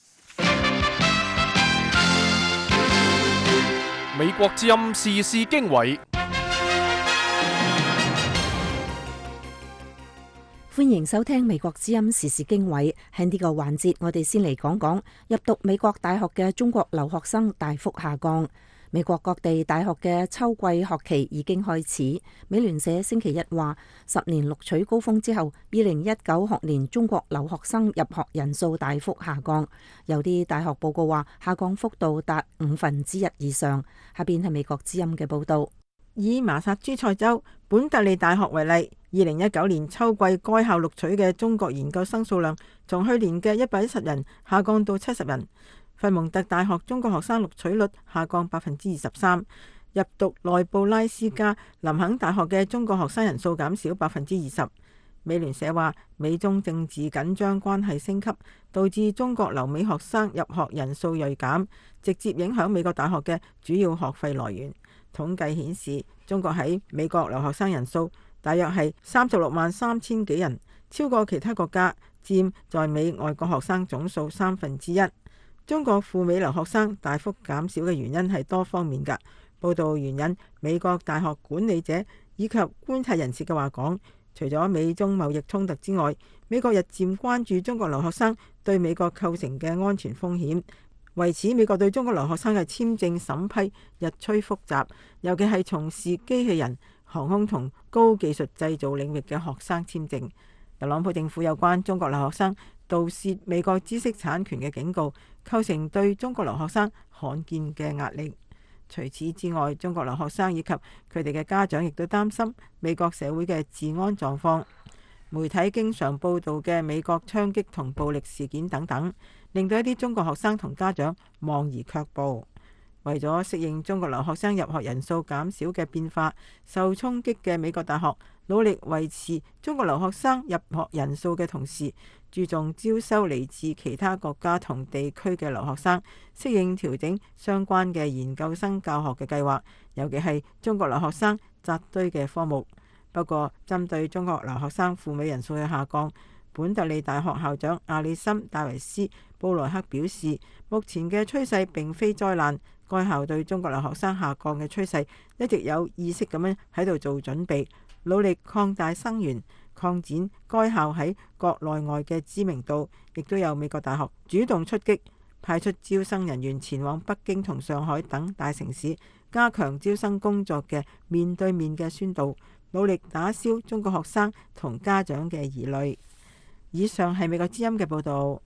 美國之音時事經緯， 歡迎收聽美國之音時事經緯。喺呢個環節，我哋先嚟講講入讀美國大學嘅中國留學生大幅下降。美國各地大學嘅秋季學期已經開始。美聯社星期一話，十年錄取高峰之後，二零一九學年中國留學生入學人數大幅下降。有啲大學報告話，下降幅度達五分之一以上。下邊係美國之音嘅報道。 以麻薩諸塞州本特利大學為例，二零一九年秋季該校錄取嘅中國研究生數量，從去年嘅一百一十人下降到七十人。佛蒙特大學中國學生錄取率下降百分之二十三，入讀內布拉斯加林肯大學嘅中國學生人數減少百分之二十。美聯社話，美中政治緊張關係升級，導致中國留美學生入學人數銳減，直接影響美國大學嘅主要學費來源。統計顯示，中國喺美國留學生人數大約係三十六萬三千幾人，超過其他國家，佔在美外國學生總數三分之一。中國赴美留學生大幅減少嘅原因係多方面㗎。報道援引美國大學管理者以及觀察人士嘅話講，除咗美中貿易衝突之外，美國日漸關注中國留學生對美國構成嘅安全風險。為此，美國對中國留學生嘅簽證審批日趨複雜，尤其係從事機器人、航空同高技術製造領域嘅學生簽證。特朗普政府有關中國留學生盜竊美國知識產權嘅警告，構成對中國留學生罕見嘅壓力。除此之外，中國留學生以及佢哋嘅家長亦都擔心美國社會嘅治安狀況。媒體經常報導嘅美國槍擊同暴力事件等等，令到一啲中國學生同家長望而卻步。為咗適應中國留學生入學人數減少嘅變化，受衝擊嘅美國大學努力維持中國留學生入學人數嘅同時，注重招收嚟自其他國家同地區嘅留學生，適應調整相關嘅研究生教學嘅計劃，尤其係中國留學生扎堆嘅科目。不過，針對中國留學生赴美人數嘅下降，本特利大學校長阿里森戴維斯布萊克表示，目前嘅趨勢並非災難。該校對中國留學生下降嘅趨勢一直有意識咁樣喺度做準備，努力擴大生源，擴展該校喺國內外嘅知名度。亦都有美國大學主動出擊，派出招生人員前往北京同上海等大城市，加強招生工作嘅面對面嘅宣導，努力打消中國學生同家長嘅疑慮。以上係美國之音嘅報導。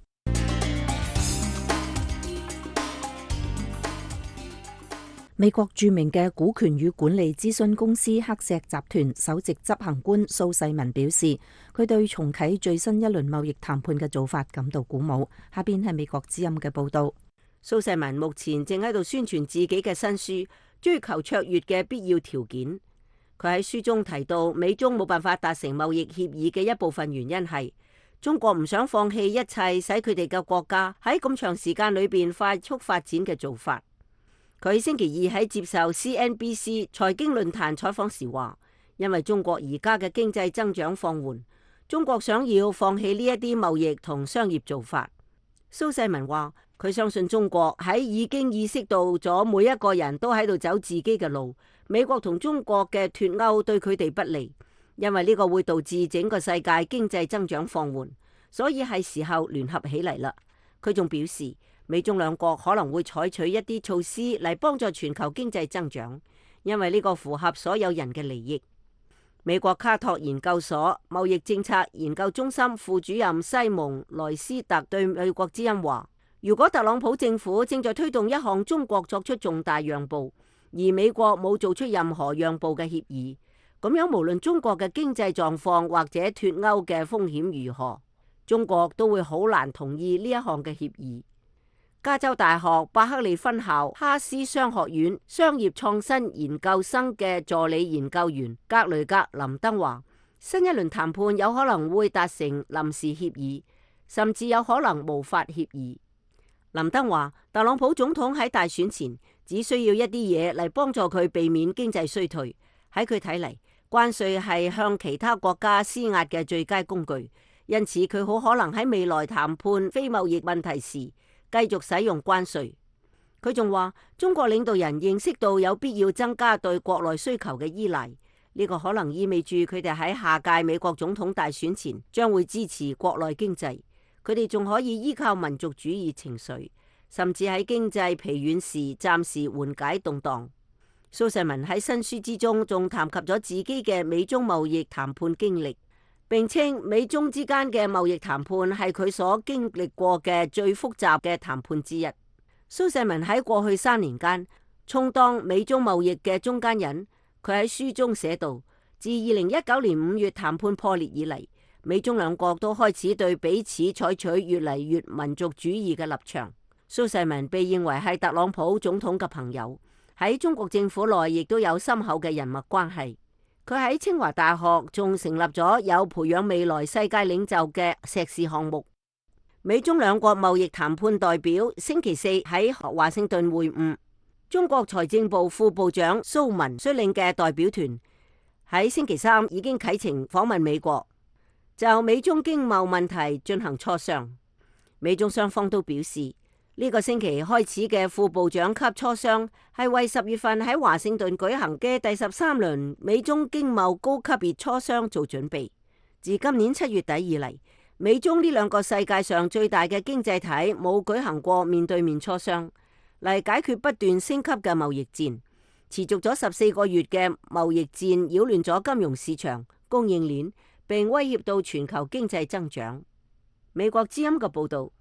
美國著名嘅股權與管理諮詢公司黑石集團首席執行官蘇世民表示，佢對重啟最新一輪貿易談判嘅做法感到鼓舞。下邊係美國之音嘅報道。 蘇世民目前正喺度宣傳自己嘅新書《追求卓越嘅必要條件》。佢喺書中提到，美中冇辦法達成貿易協議嘅一部分原因係中國唔想放棄一切使佢哋嘅國家喺咁長時間裏邊快速發展嘅做法。佢星期二喺接受 C N B C 財經論壇採訪時話，因為中國而家嘅經濟增長放緩，中國想要放棄呢一啲貿易同商業做法。蘇世民話，佢相信中國喺已經意識到咗每一個人都喺度走自己嘅路，美國同中國嘅脫鈎對佢哋不利，因為呢個會導致整個世界經濟增長放緩，所以係時候聯合起嚟啦。佢仲表示，美中兩國可能會採取一啲措施嚟幫助全球經濟增長，因為呢個符合所有人嘅利益。美國卡托研究所貿易政策研究中心副主任西蒙萊斯特對美國之音話，如果特朗普政府正在推動一項中國作出重大讓步，而美國冇做出任何讓步嘅協議，咁樣無論中國嘅經濟狀況或者脫鈎嘅風險如何，中國都會好難同意呢一項嘅協議。加州大學伯克利分校哈斯商學院商業創新研究生嘅助理研究員格雷格林登話，新一輪談判有可能會達成臨時協議，甚至有可能無法協議。林登話，特朗普總統喺大選前只需要一啲嘢嚟幫助佢避免經濟衰退。喺佢睇嚟，關稅係向其他國家施壓嘅最佳工具，因此佢好可能喺未來談判非貿易問題時繼續使用關稅。佢仲話，中國領導人認識到有必要增加對國內需求嘅依賴，呢個可能意味住佢哋喺下屆美國總統大選前將會支持國內經濟。佢哋仲可以依靠民族主義情緒，甚至喺經濟疲軟時暫時緩解動盪。蘇世民喺新書之中仲談及咗自己嘅美中貿易談判經歷，並稱美中之間嘅貿易談判係佢所經歷過嘅最複雜嘅談判之一。蘇世民喺過去三年間充當美中貿易嘅中間人。佢喺書中寫道，自二零一九年五月談判破裂以嚟，美中兩國都開始對彼此採取越嚟越民族主義嘅立場。蘇世民被認為係特朗普總統嘅朋友，喺中國政府內亦都有深厚嘅人脈關係。佢喺清華大學仲成立咗有培養未來世界領袖嘅碩士項目。美中兩國貿易談判代表星期四喺華盛頓會晤，中國財政部副部長蘇文率領嘅代表團喺星期三已經啟程訪問美國，就美中經貿問題進行磋商。美中雙方都表示，呢個星期開始嘅副部長級磋商係為十月份喺華盛頓舉行嘅第十三輪美中經貿高級別磋商做準備。自今年七月底以嚟，美中呢兩個世界上最大嘅經濟體冇舉行過面對面磋商，嚟解決不斷升級嘅貿易戰。持續咗十四個月嘅貿易戰擾亂咗金融市場、供應鏈，並威脅到全球經濟增長。美國之音嘅報導。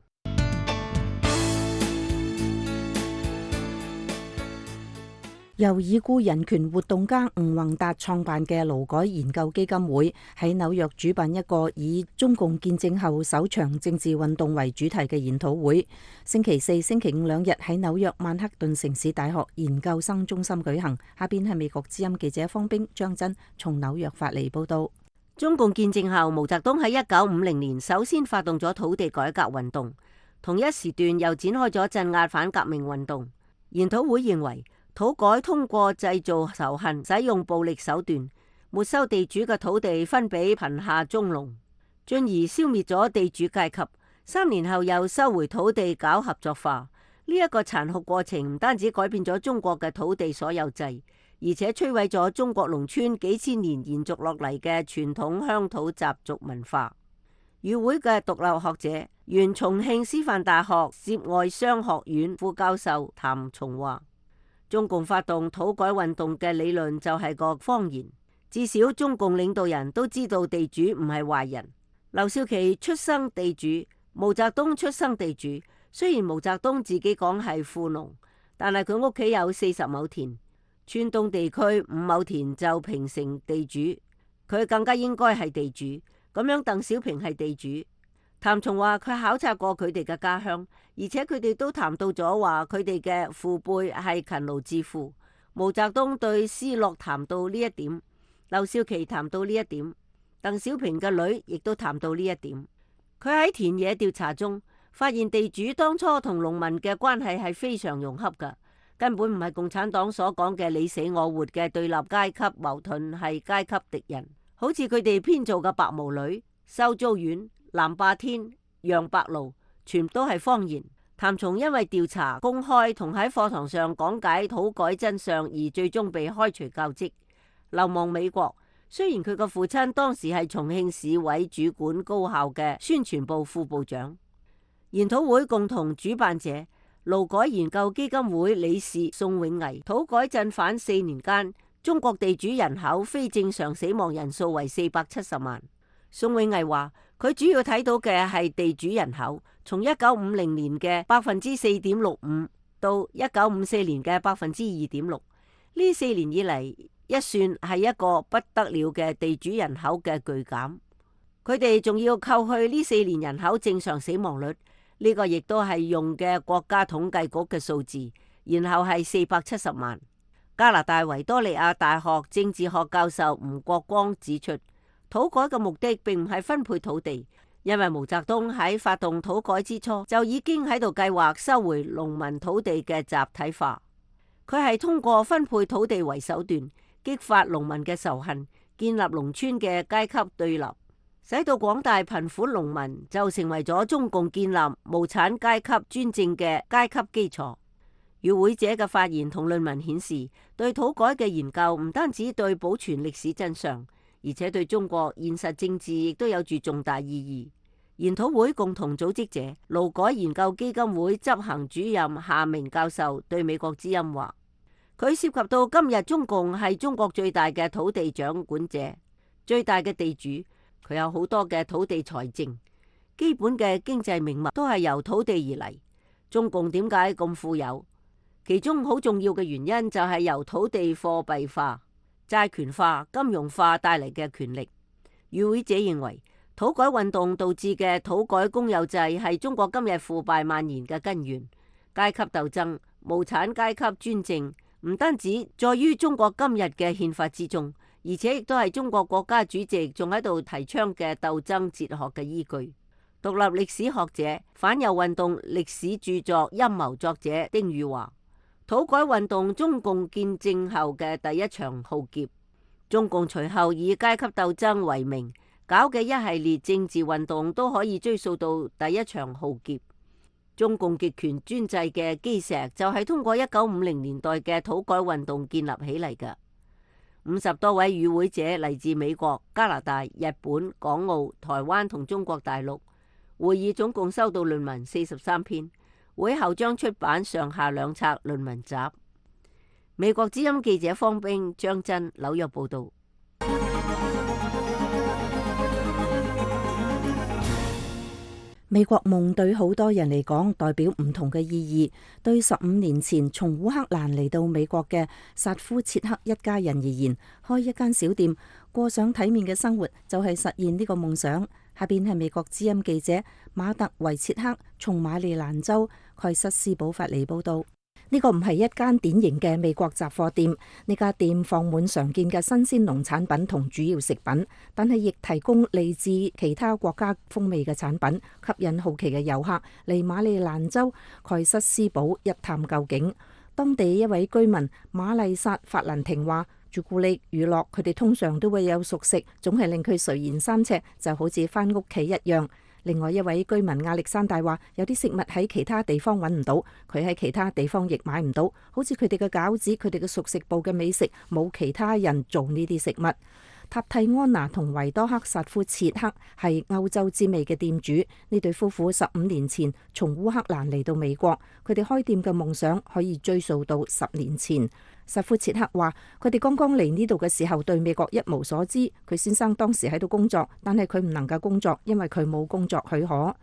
由已故人權活動家吳宏達創辦嘅勞改研究基金會喺紐約主辦一個以中共建政後首場政治運動為主題嘅研討會，星期四、星期五兩日喺紐約曼克頓城市大學研究生中心舉行。下邊係美國之音記者方冰、張真從紐約發嚟報道。 中共建政後，毛澤東喺一九五零年首先發動咗土地改革運動，同一時段又展開咗鎮壓反革命運動。研討會認為，土改通過製造仇恨、使用暴力手段，沒收地主嘅土地分俾貧下中農，進而消滅咗地主階級。三年後又收回土地搞合作化。呢、這、一個殘酷過程唔單止改變咗中國嘅土地所有制，而且摧毀咗中國農村幾千年延續落嚟嘅傳統鄉土習俗文化。與會嘅獨立學者，原重慶師範大學涉外商學院副教授譚松話，中共發動土改運動嘅理論就係個謊言，至少中共領導人都知道地主唔係壞人。劉少奇出生地主，毛澤東出生地主，雖然毛澤東自己講係富農， 但係佢屋企有四十畝田，川東地區五畝田就評成地主，佢更加應該係地主。咁樣鄧小平係地主。譚松話佢考察過佢哋嘅家鄉，而且佢哋都談到咗話佢哋嘅父輩係勤勞致富。毛澤東對斯諾談到呢一點，劉少奇談到呢一點，鄧小平嘅女亦都談到呢一點。佢喺田野調查中發現地主當初同農民嘅關係係非常融洽㗎，根本唔係共產黨所講嘅你死我活嘅對立階級矛盾，係階級敵人。好似佢哋編造嘅白毛女、收租院、南霸天、楊白勞，全都係謊言。譚松因為調查公開同喺課堂上講解土改真相而最終被開除教職，流亡美國。雖然佢個父親當時係重慶市委主管高校嘅宣傳部副部長。研討會共同主辦者勞改研究基金會理事宋永毅，土改鎮反四年間，中國地主人口非正常死亡人數為四百七十萬。宋永毅話佢主要睇到嘅係地主人口從一九五零年嘅百分之四點六五到一九五四年嘅百分之二點六，呢四年以嚟一算係一個不得了嘅地主人口嘅巨減。佢哋仲要扣去呢四年人口正常死亡率，呢個亦都係用嘅國家統計局嘅數字，然後係四百七十萬。加拿大維多利亞大學政治學教授吳國光指出，土改嘅目的並唔係分配土地，因為毛澤東喺發動土改之初就已經喺度計劃收回農民土地嘅集體化。佢係通過分配土地為手段，激發農民嘅仇恨，建立農村嘅階級對立，使到廣大貧苦農民就成為咗中共建立無產階級專政嘅階級基礎。與會者嘅發言同論文顯示，對土改嘅研究唔單止對保存歷史真相，而且對中國現實政治亦都有住重大意義。研討會共同組織者勞改研究基金會執行主任夏明教授對美國之音話，佢涉及到今日中共係中國最大嘅土地掌管者，最大嘅地主，佢有好多嘅土地財政，基本嘅經濟命脈都係由土地而嚟。中共點解咁富有？其中好重要嘅原因就係由土地貨幣化、債權化、金融化帶嚟嘅權力。與會者認為，土改運動導致嘅土改公有制係中國今日腐敗蔓延嘅根源。階級鬥爭、無產階級專政唔單止在於中國今日嘅憲法之中，而且亦都係中國國家主席仲喺度提倡嘅鬥爭哲學嘅依據。獨立歷史學者、反右運動歷史著作陰謀作者丁宇話，土改運動中共建政後嘅第一場浩劫，中共隨後以階級鬥爭為名搞嘅一系列政治運動都可以追溯到第一場浩劫。中共極權專制嘅基石就係通過一九五零年代嘅土改運動建立起嚟嘅。五十多位與會者嚟自美國、加拿大、日本、港澳、台灣同中國大陸。會議總共收到論文四十三篇。會後將出版上下兩冊論文集。美國之音記者方冰、張真紐約報道。 美國夢對好多人嚟講代表唔同嘅意義。對十五年前從烏克蘭嚟到美國嘅薩夫切克一家人而言，開一間小店，過上體面嘅生活就係實現呢個夢想。下邊係美國之音記者馬特維切克從馬里蘭州蓋瑟斯堡發嚟報道。呢個唔係一間典型嘅美國雜貨店，呢家店放滿常見嘅新鮮農產品同主要食品，但係亦提供嚟自其他國家風味嘅產品，吸引好奇嘅遊客嚟馬里蘭州蓋瑟斯堡一探究竟。當地一位居民瑪麗薩法蘭廷話，朱古力、乳酪，佢哋通常都會有熟食，總係令佢垂涎三尺，就好似返屋企一樣。另外一位居民亞歷山大話，有啲食物喺其他地方揾唔到，佢喺其他地方亦買唔到，好似佢哋嘅餃子，佢哋嘅熟食部嘅美食，冇其他人做呢啲食物。塔蒂安娜同維多克薩夫切克係歐洲滋味嘅店主，呢對夫婦十五年前從烏克蘭嚟到美國，佢哋開店嘅夢想可以追溯到十年前。薩夫切克話，佢哋剛剛嚟呢度嘅時候對美國一無所知，佢先生當時喺度工作，但係佢唔能夠工作，因為佢冇工作許可。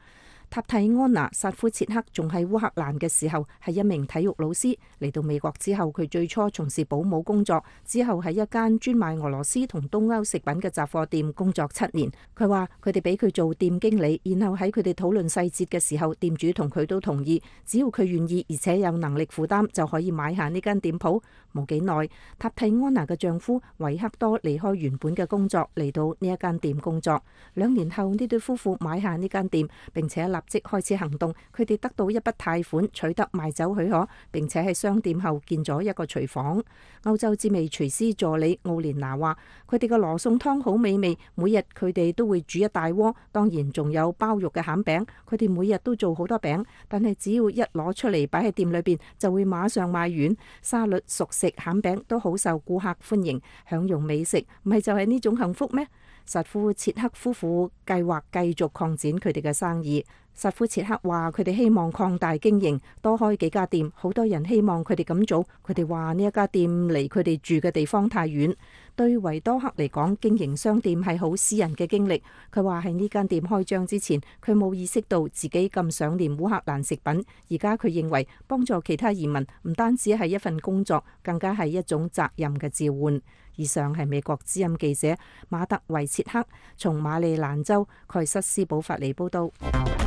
塔蒂安娜·薩夫切克仲喺烏克蘭嘅時候係一名體育老師，嚟到美國之後，佢最初從事保姆工作，之後喺一間專賣俄羅斯同東歐食品嘅雜貨店工作七年。佢話佢哋俾佢做店經理，然後喺佢哋討論細節嘅時候，店主同佢都同意，只要佢願意而且有能力負擔，就可以買下呢間店鋪。冇幾耐，塔蒂安娜嘅丈夫維克多離開原本嘅工作，嚟到呢一間店工作。兩年後，呢對夫婦買下呢間店，並且立即開始行動。佢哋得到一筆貸款，取得賣酒許可，並且喺商店後建咗一個廚房。歐洲知味廚師助理奧蓮娜話：佢哋嘅羅宋湯好美味，每日佢哋都會煮一大鍋，當然仲有包肉嘅餡餅。佢哋每日都做好多餅，但係只要一攞出嚟擺喺店裏邊，就會馬上賣完。沙律、熟食、餡餅都好受顧客歡迎，享用美食，唔係就係呢種幸福咩？薩夫切克夫婦計劃繼續擴展佢哋嘅生意。薩夫切克話：佢哋希望擴大經營，多開幾家店。好多人希望佢哋咁做。佢哋話呢一家店離佢哋住嘅地方太遠。對維多克嚟講，經營商店係好私人嘅經歷。佢話喺呢間店開張之前，佢冇意識到自己咁想念烏克蘭食品。而家佢認為幫助其他移民唔單止係一份工作，更加係一種責任嘅召喚。以上係美國之音記者馬特維切克從馬里蘭州蓋瑟斯堡發嚟報道。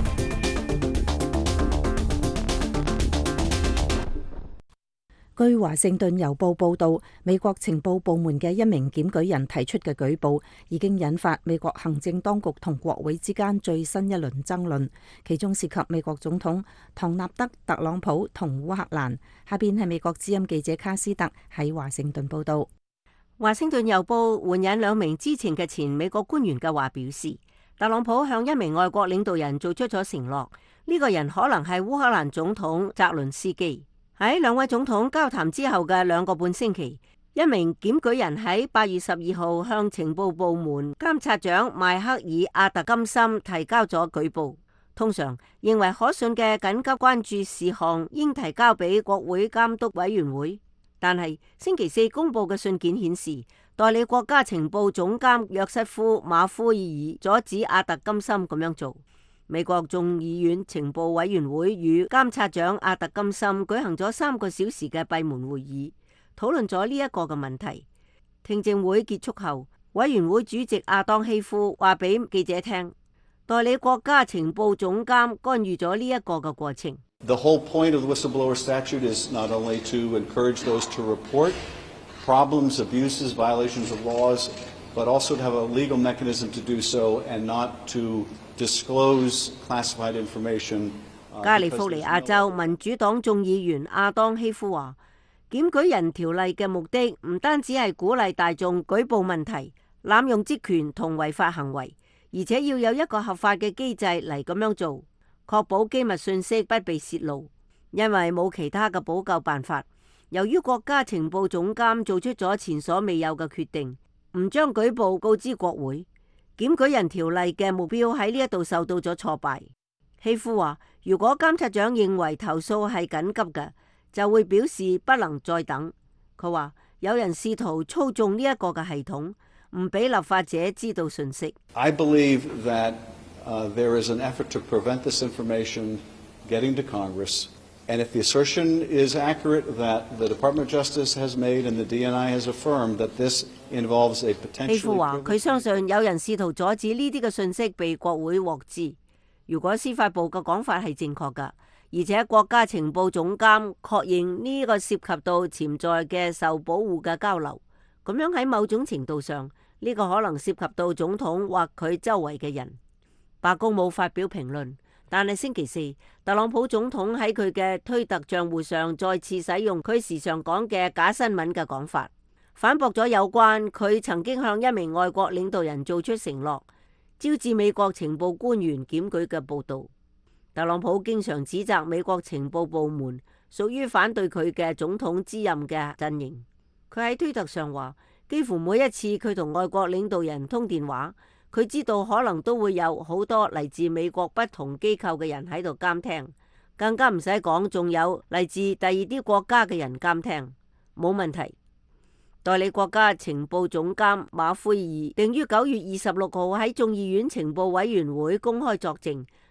據華盛頓郵報報導，美國情報部門嘅一名檢舉人提出嘅舉報，已經引發美國行政當局同國會之間最新一輪爭論，其中涉及美國總統唐納德·特朗普同烏克蘭。下邊係美國之音記者卡斯特喺華盛頓報導。 華盛頓郵報援引兩名知情嘅前美國官員嘅話表示，特朗普向一名外國領導人做出咗承諾，呢、這個人可能係烏克蘭總統澤倫斯基。喺兩位總統交談之後嘅兩個半星期，一名檢舉人喺八月十二號向情報部門監察長邁克爾·阿特金森提交咗舉報。通常認為可信嘅緊急關注事項應提交俾國會監督委員會，但係星期四公佈嘅信件顯示，代理國家情報總監約瑟夫·馬夫爾爾阻止阿特金森咁樣做。美國眾議院情報委員會與監察長阿特金森舉行咗三個小時嘅閉門會議，討論咗呢一個嘅問題。聽證會結束後，委員會主席亞當希夫話俾記者聽，代理國家情報總監干預咗呢一個嘅過程。 The whole point of the whistleblower statute is not only to encourage those to report problems, abuses, violations of laws, but also to have a legal mechanism to do so and not to disclose classified information. 加利福尼亞州民主黨眾議員亞當希夫話，檢舉人條例嘅目的唔單止係鼓勵大眾舉報問題、濫用職權同違法行為，而且要有一個合法嘅機制嚟咁樣做，確保機密信息不被洩露，因為冇其他嘅補救辦法。由於國家情報總監做出咗前所未有嘅決定，唔將舉報告知國會，檢舉人條例嘅目標喺呢一度受到咗挫敗。希夫話，如果監察長認為投訴係緊急嘅，就會表示不能再等。佢話有人試圖操縱呢一個嘅系統，唔俾立法者知道信息。 I believe that uh, there is an effort to prevent this information getting to Congress, and if the assertion is accurate that the Department of Justice has made and the D N I has affirmed that this involves a potentially... 希夫話佢相信有人試圖阻止呢啲嘅信息被國會獲知。如果司法部嘅講法係正確㗎，而且國家情報總監確認呢個涉及到潛在嘅受保護嘅交流，咁樣喺某種程度上，呢個可能涉及到總統或佢周圍嘅人。白宮冇發表評論，但係星期四，特朗普總統喺佢嘅推特賬戶上再次使用佢時常講嘅假新聞嘅講法，反駁咗有關佢曾經向一名外國領導人做出承諾，招致美國情報官員檢舉嘅報導。特朗普經常指責美國情報部門屬於反對佢嘅總統之任嘅陣營。佢喺推特上話，幾乎每一次佢同外國領導人通電話，佢知道可能都會有好多嚟自美國不同機構嘅人喺度監聽，更加唔使講，仲有嚟自第二啲國家嘅人監聽，冇問題。代理國家情報總監馬奎爾定於九月二十六號喺眾議院情報委員會公開作證，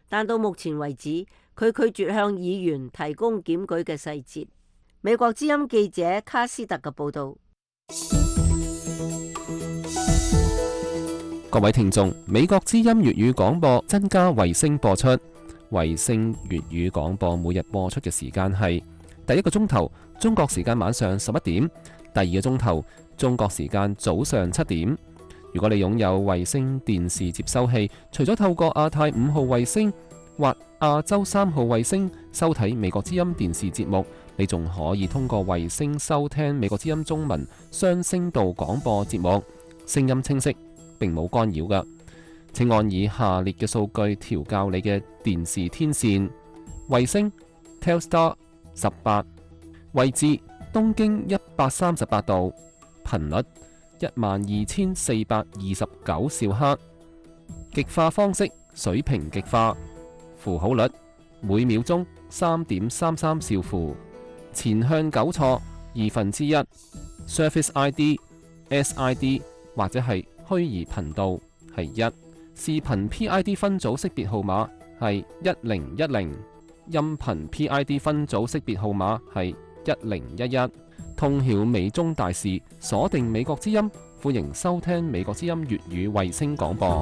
但到目前為止，佢拒絕向議員提供檢舉嘅細節。美國之音記者卡斯特嘅報導。 各位聽眾，美國之音粵語廣播增加衛星播出。衛星粵語廣播每日播出嘅時間係第一個鐘頭中國時間晚上十一點，第二個鐘頭中國時間早上七點。如果你擁有衛星電視接收器，除咗透過亞太五號衛星或亞洲三號衛星收睇美國之音電視節目，你仲可以通過衛星收聽美國之音中文雙聲道廣播節目，聲音清晰，並冇干擾㗎。請按以下列嘅數據調校你嘅電視天線：衛星 Telstar 十八，位置東經一百三十八度，頻率一萬二千四百二十九兆赫，極化方式水平極化，符號率每秒鐘三點三三兆符，前向糾錯二分之一 ，Surface I D、S I D 或者係虛擬頻道係一。視頻 P I D 分組識別號碼係一零一零，音頻 P I D 分組識別號碼係一零一一。通曉美中大事，鎖定美國之音，歡迎收聽美國之音粵語衛星廣播。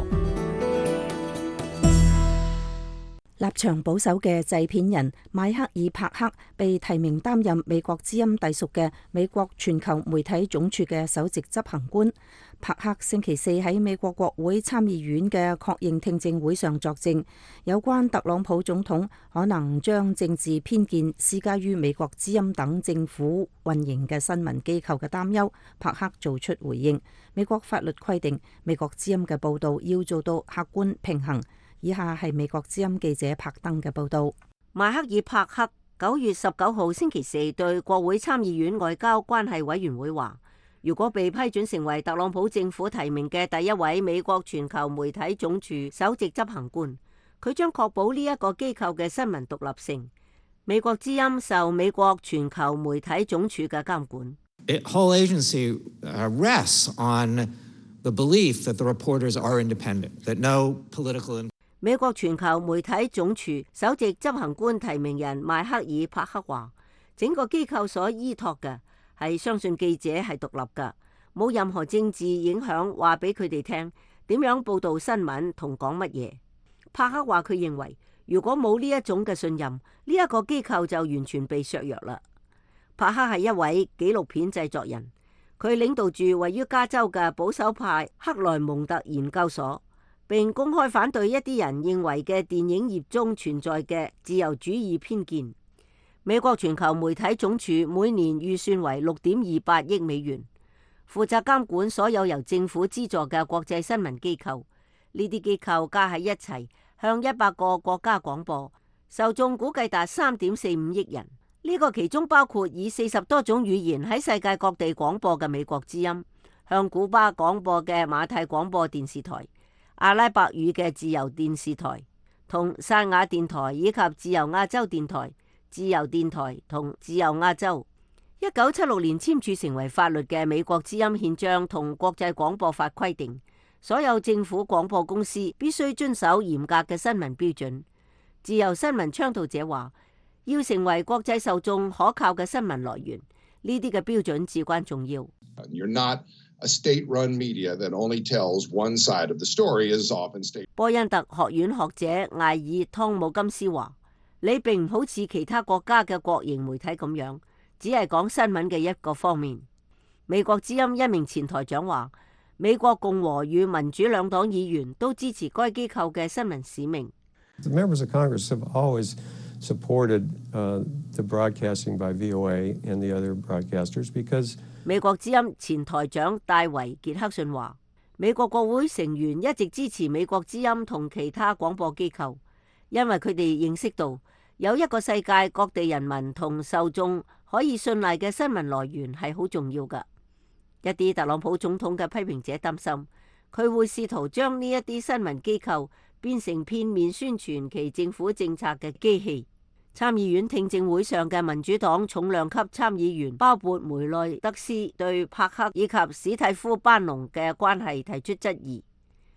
立場保守嘅製片人邁克爾帕克被提名擔任美國之音隸屬嘅美國全球媒體總署嘅首席執行官。帕克星期四喺美國國會參議院嘅確認聽證會上作證，有關特朗普總統可能將政治偏見施加於美國之音等政府運營嘅新聞機構嘅擔憂，帕克做出回應。美國法律規定，美國之音嘅報導要做到客觀平衡。以下係美國之音記者柏登嘅報導。 邁克爾帕克九月十九號星期四對國會參議院外交關係委員會話，如果被批准成為特朗普政府提名嘅第一位美國全球媒體總署首席執行官，佢將確保呢一個機構嘅新聞獨立性。美國之音受美國全球媒體總署嘅監管。 The whole agency rests on the belief that the reporters are independent, that no political. 美國全球媒體總署首席執行官提名人邁克爾帕克話，整個機構所依託嘅係相信記者係獨立㗎，冇任何政治影響，話俾佢哋聽點樣報導新聞同講乜嘢。帕克話佢認為，如果冇呢一種嘅信任，呢一個機構就完全被削弱啦。帕克係一位紀錄片製作人，佢領導住位於加州嘅保守派克萊蒙特研究所，並公開反對一啲人認為嘅電影業中存在嘅自由主義偏見。美國全球媒體總署每年預算為六點二八億美元，負責監管所有由政府資助嘅國際新聞機構。呢啲機構加喺一齊，向一百個國家廣播，受眾估計達三點四五億人。呢個其中包括以四十多種語言喺世界各地廣播嘅美國之音，向古巴廣播嘅馬太廣播電視台，阿拉伯語嘅自由電視台同薩雅電台，以及自由亞洲電台、自由電台同自由亞洲。一九七六年簽署成為法律嘅美國之音憲章同國際廣播法規定，所有政府廣播公司必須遵守嚴格嘅新聞標準。自由新聞倡導者話，要成為國際受眾可靠嘅新聞來源，呢啲嘅標準至關重要。 You're not a state-run media that only tells one side of the story is often state. 波恩特學院學者艾爾湯姆金斯話，你並唔好似其他國家嘅國營媒體咁樣，只係講新聞嘅一個方面。美國之音一名前台長話，美國共和與民主兩黨議員都支持該機構嘅新聞使命。 The members of Congress have always supported uh, the broadcasting by V O A and the other broadcasters because 美國之音前台長戴維傑克遜話，美國國會成員一直支持美國之音同其他廣播機構，因為佢哋認識到有一個世界各地人民同受眾可以信賴嘅新聞來源係好重要㗎。一啲特朗普總統嘅批評者擔心，佢會試圖將呢一啲新聞機構變成片面宣傳其政府政策嘅機器。參議院聽證會上嘅民主黨重量級參議員包括梅內德斯對帕克以及史蒂夫班農嘅關係提出質疑。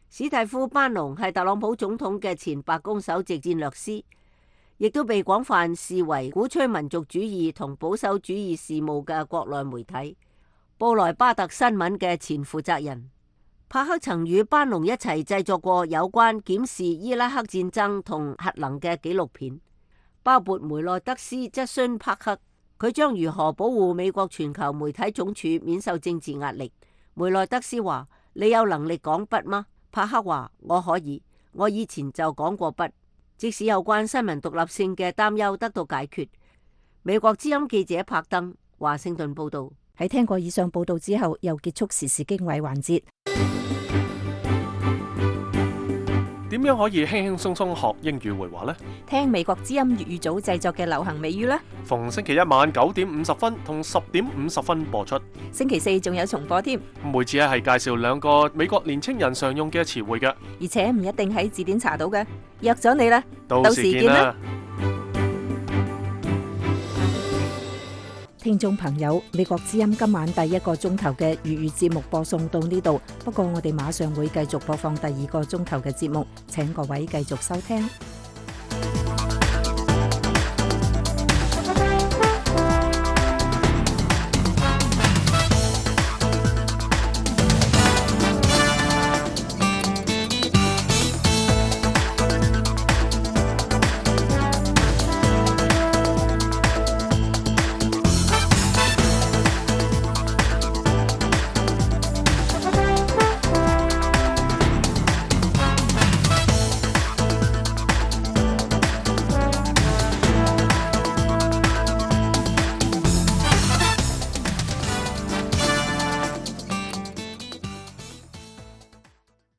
史蒂夫·班農係特朗普總統嘅前白宮首席戰略師，亦都被廣泛視為鼓吹民族主義同保守主義事務嘅國內媒體布萊巴特新聞嘅前負責人。帕克曾與班農一齊製作過有關檢視伊拉克戰爭同核能嘅紀錄片，鮑勃梅內德斯質詢帕克，佢將如何保護美國全球媒體總署免受政治壓力。梅內德斯話：你有能力講不嗎？帕克話：我可以，我以前就講過不。即使有關新聞獨立性嘅擔憂得到解決。美國之音記者柏登華盛頓報道。 喺聽過以上報道之後，又結束時事經緯環節。 點樣可以輕輕鬆鬆學英語會話呢？ 聽美國之音粵語組製作嘅流行美語啦。 逢星期一晚九點五十分同十點五十分播出。 星期四仲有重播添。 每次咧係介紹兩個美國年青人常用嘅詞彙嘅， 而且唔一定喺字典查到嘅。約咗你啦， 到時見啦。 聽眾朋友，美國之音今晚第一個鐘頭嘅粵語節目播送到呢度，不過我哋馬上會繼續播放第二個鐘頭嘅節目，請各位繼續收聽。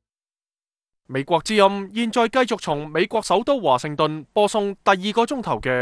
美國之音現在繼續從美國首都華盛頓播送第二個鐘頭嘅